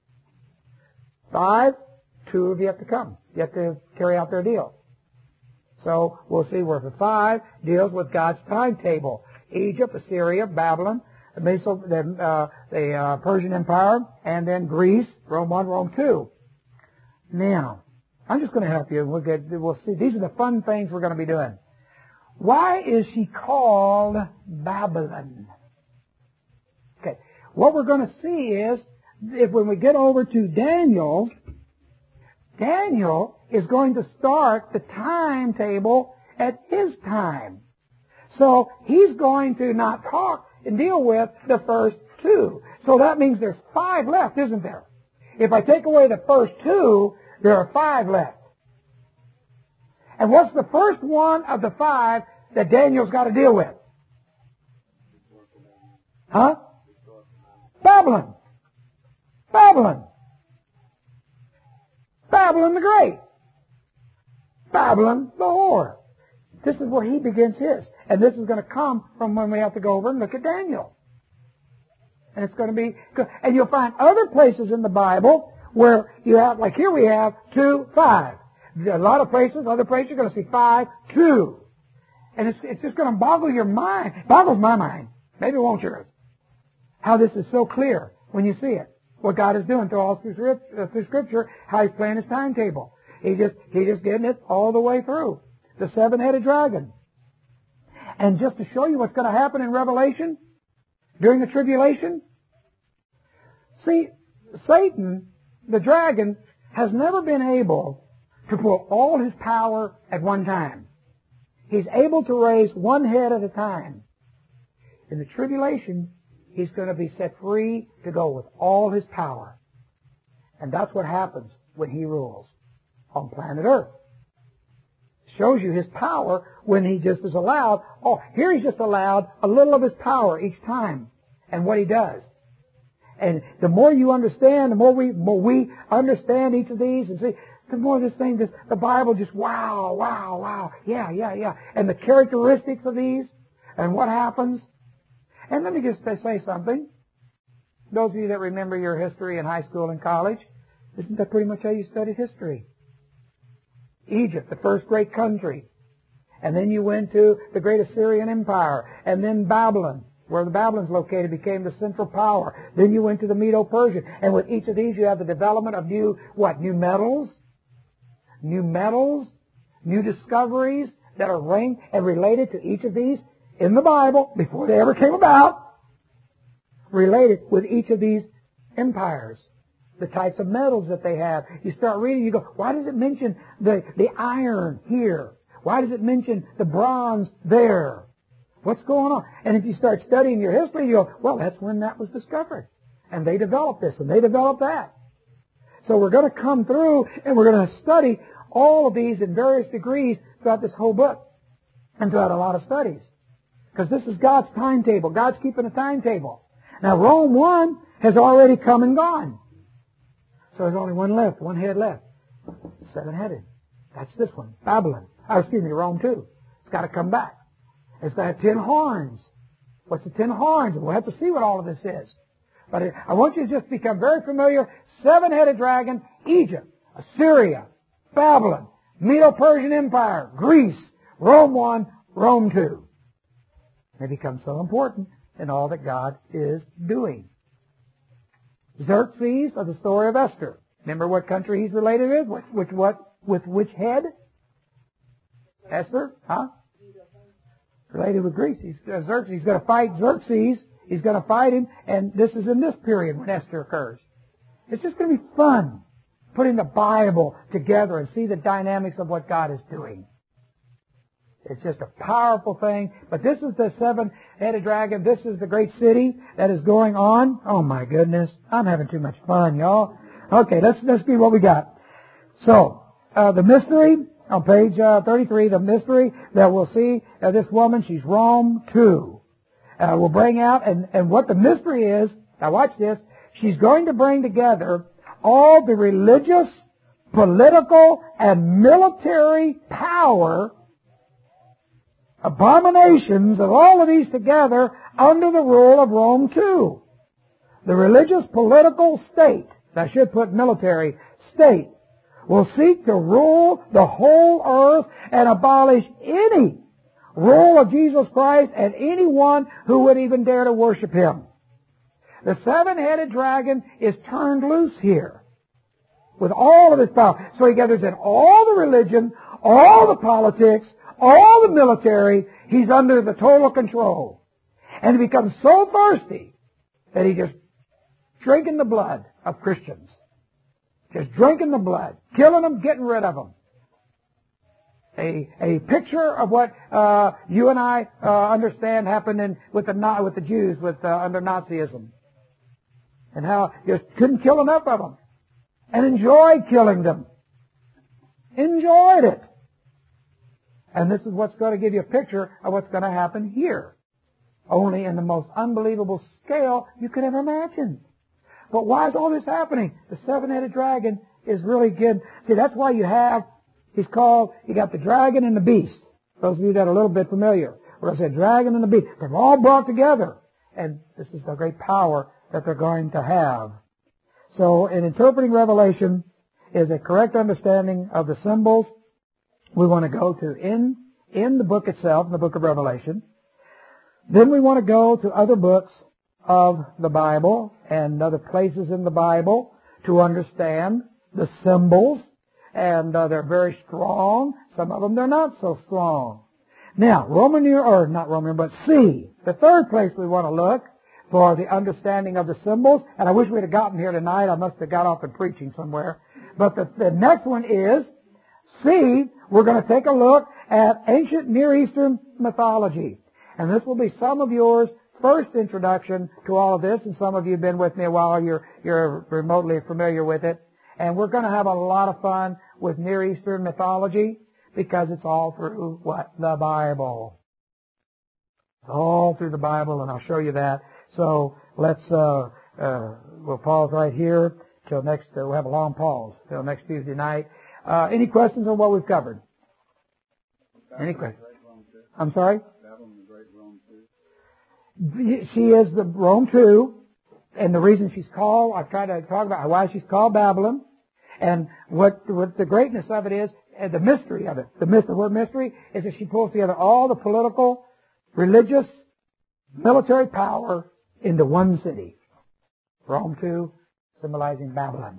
Five, two have yet to come, yet to carry out their deal. So we'll see where the five deals with God's timetable. Egypt, Assyria, Babylon, the, Meso, the, uh, the uh, Persian Empire, and then Greece, Rome one, Rome two. Now, I'm just going to help you. We'll get, we'll see. These are the fun things we're going to be doing. Why is she called Babylon? Okay. What we're going to see is, if when we get over to Daniel, Daniel is going to start the timetable at his time. So he's going to not talk and deal with the first two. So that means there's five left, isn't there? If I take away the first two, there are five left. And what's the first one of the five that Daniel's got to deal with? Huh? Babylon. Babylon. Babylon the Great. Babylon the whore. This is where he begins his. And this is going to come from when we have to go over and look at Daniel. And it's going to be good. And you'll find other places in the Bible where you have, like here we have two, five. A lot of places, other places you're going to see five, two. And it's, it's just going to boggle your mind. It boggles my mind. Maybe it won't yours. How this is so clear when you see it. What God is doing through all through Scripture, how He's playing His timetable. He just, He's just getting it all the way through. The seven-headed dragon. And just to show you what's going to happen in Revelation during the tribulation. See, Satan, the dragon, has never been able to put all his power at one time. He's able to raise one head at a time. In the tribulation, he's going to be set free to go with all his power. And that's what happens when he rules on planet Earth. Shows you his power when he just is allowed. Oh, here he's just allowed a little of his power each time and what he does. And the more you understand, the more we, more we understand each of these and see, the more this thing, this, the Bible just, wow, wow, wow, yeah, yeah, yeah. And the characteristics of these and what happens. And let me just say something. Those of you that remember your history in high school and college, isn't that pretty much how you studied history? Egypt, the first great country. And then you went to the great Assyrian Empire. And then Babylon, where the Babylon's located, became the central power. Then you went to the Medo-Persian. And with each of these you have the development of new, what? New metals? New metals? New discoveries that are linked and related to each of these in the Bible, before they ever came about, related with each of these empires. The types of metals that they have. You start reading, you go, why does it mention the, the iron here? Why does it mention the bronze there? What's going on? And if you start studying your history, you go, well, that's when that was discovered. And they developed this and they developed that. So we're going to come through and we're going to study all of these in various degrees throughout this whole book and throughout a lot of studies. Because this is God's timetable. God's keeping a timetable. Now, Rome one has already come and gone. So there's only one left, one head left. Seven-headed. That's this one. Babylon. Oh, excuse me, Rome two. It's got to come back. It's got to have ten horns. What's the ten horns? We'll have to see what all of this is. But I want you to just become very familiar. Seven-headed dragon, Egypt, Assyria, Babylon, Medo-Persian Empire, Greece, Rome one, Rome two. They become so important in all that God is doing. Xerxes, of the story of Esther. Remember what country he's related with? With, with what? With which head? Esther? Huh? Related with Greece. He's, uh, Xerxes. He's going to fight Xerxes. He's going to fight him. And this is in this period when Esther occurs. It's just going to be fun putting the Bible together and see the dynamics of what God is doing. It's just a powerful thing. But this is the seven-headed dragon. This is the great city that is going on. Oh my goodness. I'm having too much fun, y'all. Okay, let's, let's see what we got. So, uh, the mystery on page uh, thirty-three, the mystery that we'll see, uh, this woman, she's Rome two. Uh, we'll bring out, and, and what the mystery is Now watch this. She's going to bring together all the religious, political, and military power, abominations of all of these together under the rule of Rome too. The religious, political state, I should put military state, will seek to rule the whole earth and abolish any rule of Jesus Christ and anyone who would even dare to worship Him. The seven-headed dragon is turned loose here with all of his power. So he gathers in all the religion, all the politics, all the military. He's under the total control. And he becomes so thirsty that he just drinking the blood of Christians. Just drinking the blood, killing them, getting rid of them. A, a picture of what uh, you and I uh, understand happened in, with, the, with the Jews with uh, under Nazism. And how you couldn't kill enough of them. And enjoyed killing them. Enjoyed it. And this is what's going to give you a picture of what's going to happen here. Only in the most unbelievable scale you could ever imagine. But why is all this happening? The seven-headed dragon is really good. See, that's why you have, he's called, you got the dragon and the beast. Those of you that are a little bit familiar. Where I said dragon and the beast. They're all brought together. And this is the great power that they're going to have. So in interpreting Revelation is a correct understanding of the symbols. We want to go to in, in the book itself, in the book of Revelation. Then we want to go to other books of the Bible and other places in the Bible to understand the symbols. And uh, they're very strong. Some of them they're not so strong. Now, Roman, or not Roman, but C, the third place we want to look for the understanding of the symbols. And I wish we'd have gotten here tonight. I must have got off in preaching somewhere. But the, the next one is C. We're going to take a look at ancient Near Eastern mythology. And this will be some of yours first introduction to all of this, and some of you have been with me a while. You're, you're remotely familiar with it. And we're going to have a lot of fun with Near Eastern mythology because it's all through what? The Bible. It's all through the Bible, and I'll show you that. So let's, uh, uh, we'll pause right here till next, uh, we'll have a long pause till next Tuesday night. Uh, any questions on what we've covered? Any questions? I'm sorry? She is the Rome too, and the reason she's called, I've tried to talk about why she's called Babylon, and what, what the greatness of it is, and the mystery of it. The, myth, the word mystery is that she pulls together all the political, religious, military power into one city. Rome too, symbolizing Babylon.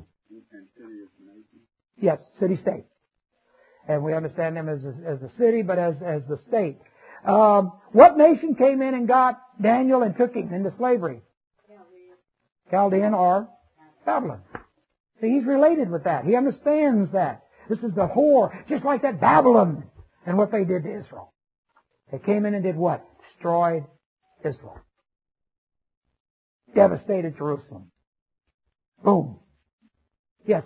Yes, city-state. And we understand them as a, as a city, but as, as the state. Um, what nation came in and got Daniel and took him into slavery? Chaldean or Babylon. See, he's related with that. He understands that. This is the whore, just like that Babylon and what they did to Israel. They came in and did what? Destroyed Israel. Devastated Jerusalem. Boom. Yes.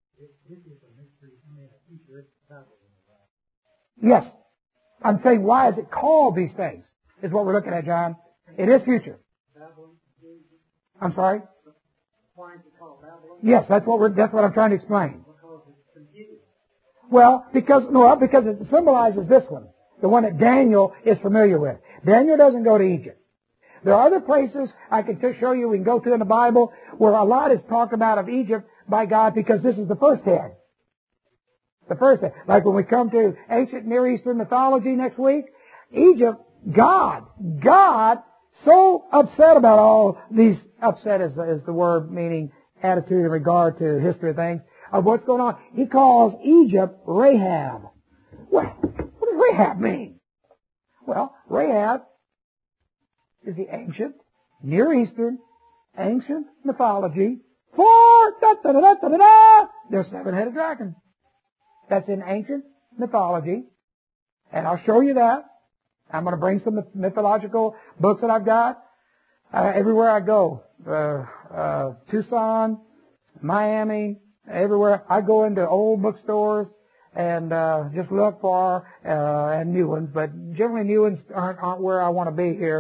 Yes. I'm saying, why is it called these things? Is what we're looking at, John. It is future. I'm sorry? Why is it called Babylon? Yes, that's what we're, that's what I'm trying to explain. Because it's confusing. Well, because, no, because it symbolizes this one. The one that Daniel is familiar with. Daniel doesn't go to Egypt. There are other places I can t- show you we can go to in the Bible where a lot is talked about of Egypt by God because this is the first head. The first head. Like when we come to ancient Near Eastern mythology next week, Egypt, God, God so upset about all these, upset is the, is the word meaning attitude in regard to history of things, of what's going on. He calls Egypt Rahab. What, what does Rahab mean? Well, Rahab is the ancient, Near Eastern, ancient mythology for da da da da da da da. There's seven-headed dragon. That's in ancient mythology, and I'll show you that. I'm going to bring some mythological books that I've got uh, everywhere I go. Uh, uh, Tucson, Miami, everywhere. I go into old bookstores and uh, just look for uh, and new ones, but generally new ones aren't, aren't where I want to be here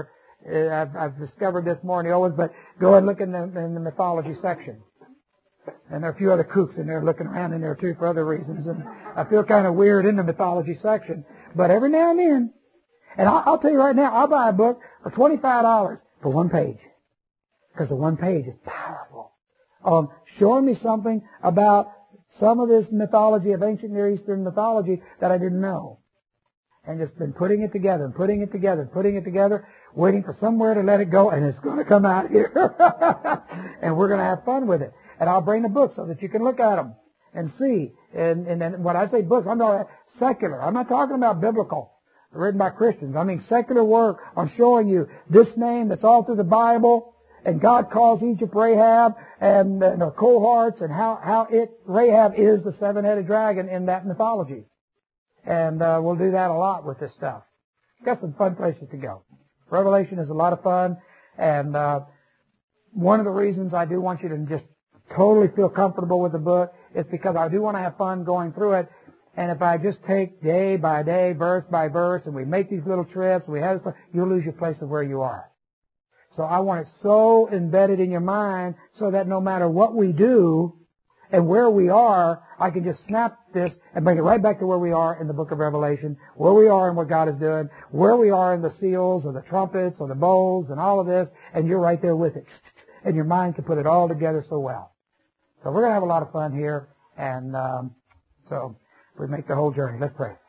Uh, I've, I've discovered this more in the old ones, but go and look in the, in the mythology section. And there are a few other kooks in there looking around in there too for other reasons. And I feel kind of weird in the mythology section. But every now and then, and I'll, I'll tell you right now, I'll buy a book for twenty-five dollars for one page. Because the one page is powerful. Um, showing me something about some of this mythology of ancient Near Eastern mythology that I didn't know. And just been putting it together and putting it together and putting it together, waiting for somewhere to let it go, and it's going to come out here. And we're going to have fun with it. And I'll bring the books so that you can look at them and see. And, and then when I say books, I'm not secular. I'm not talking about biblical, written by Christians. I mean secular work on showing you this name that's all through the Bible. And God calls Egypt Rahab and uh, the cohorts, and how, how it, Rahab is the seven-headed dragon in that mythology. And uh, we'll do that a lot with this stuff. Got some fun places to go. Revelation is a lot of fun. And uh, one of the reasons I do want you to just totally feel comfortable with the book is because I do want to have fun going through it. And if I just take day by day, verse by verse, and we make these little trips, we have, you'll lose your place of where you are. So I want it so embedded in your mind so that no matter what we do and where we are, I can just snap this and bring it right back to where we are in the book of Revelation, where we are in what God is doing, where we are in the seals or the trumpets or the bowls and all of this, and you're right there with it. And your mind can put it all together so well. So we're going to have a lot of fun here, and um, so we make the whole journey. Let's pray.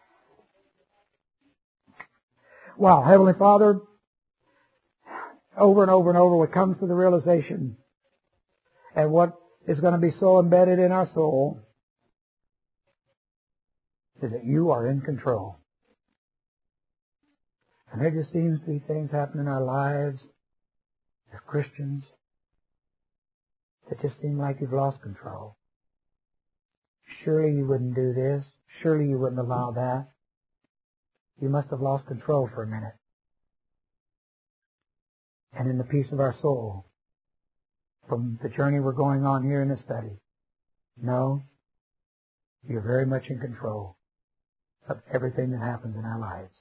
Wow, Heavenly Father, over and over and over, what comes to the realization and what is going to be so embedded in our soul is that you are in control. And there just seems to be things happening in our lives as Christians that just seem like you've lost control. Surely you wouldn't do this. Surely you wouldn't allow that. You must have lost control for a minute. And in the peace of our soul, from the journey we're going on here in this study, no, you're very much in control of everything that happens in our lives.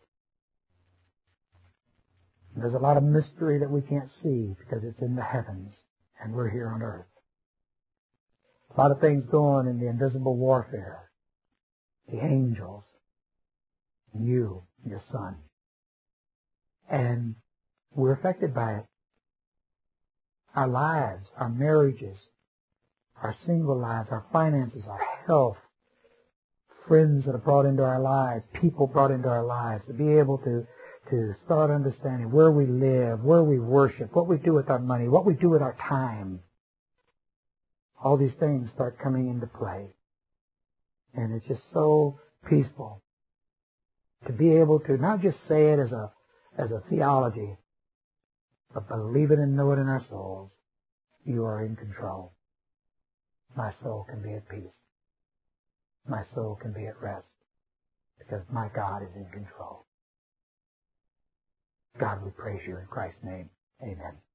And there's a lot of mystery that we can't see because it's in the heavens and we're here on earth. A lot of things go on in the invisible warfare. The angels, and you, and your Son. And we're affected by it. Our lives, our marriages, our single lives, our finances, our health, friends that are brought into our lives, people brought into our lives, to be able to, to start understanding where we live, where we worship, what we do with our money, what we do with our time. All these things start coming into play. And it's just so peaceful to be able to not just say it as a as a theology, but believe it and know it in our souls. You are in control. My soul can be at peace. My soul can be at rest because my God is in control. God, we praise you in Christ's name. Amen.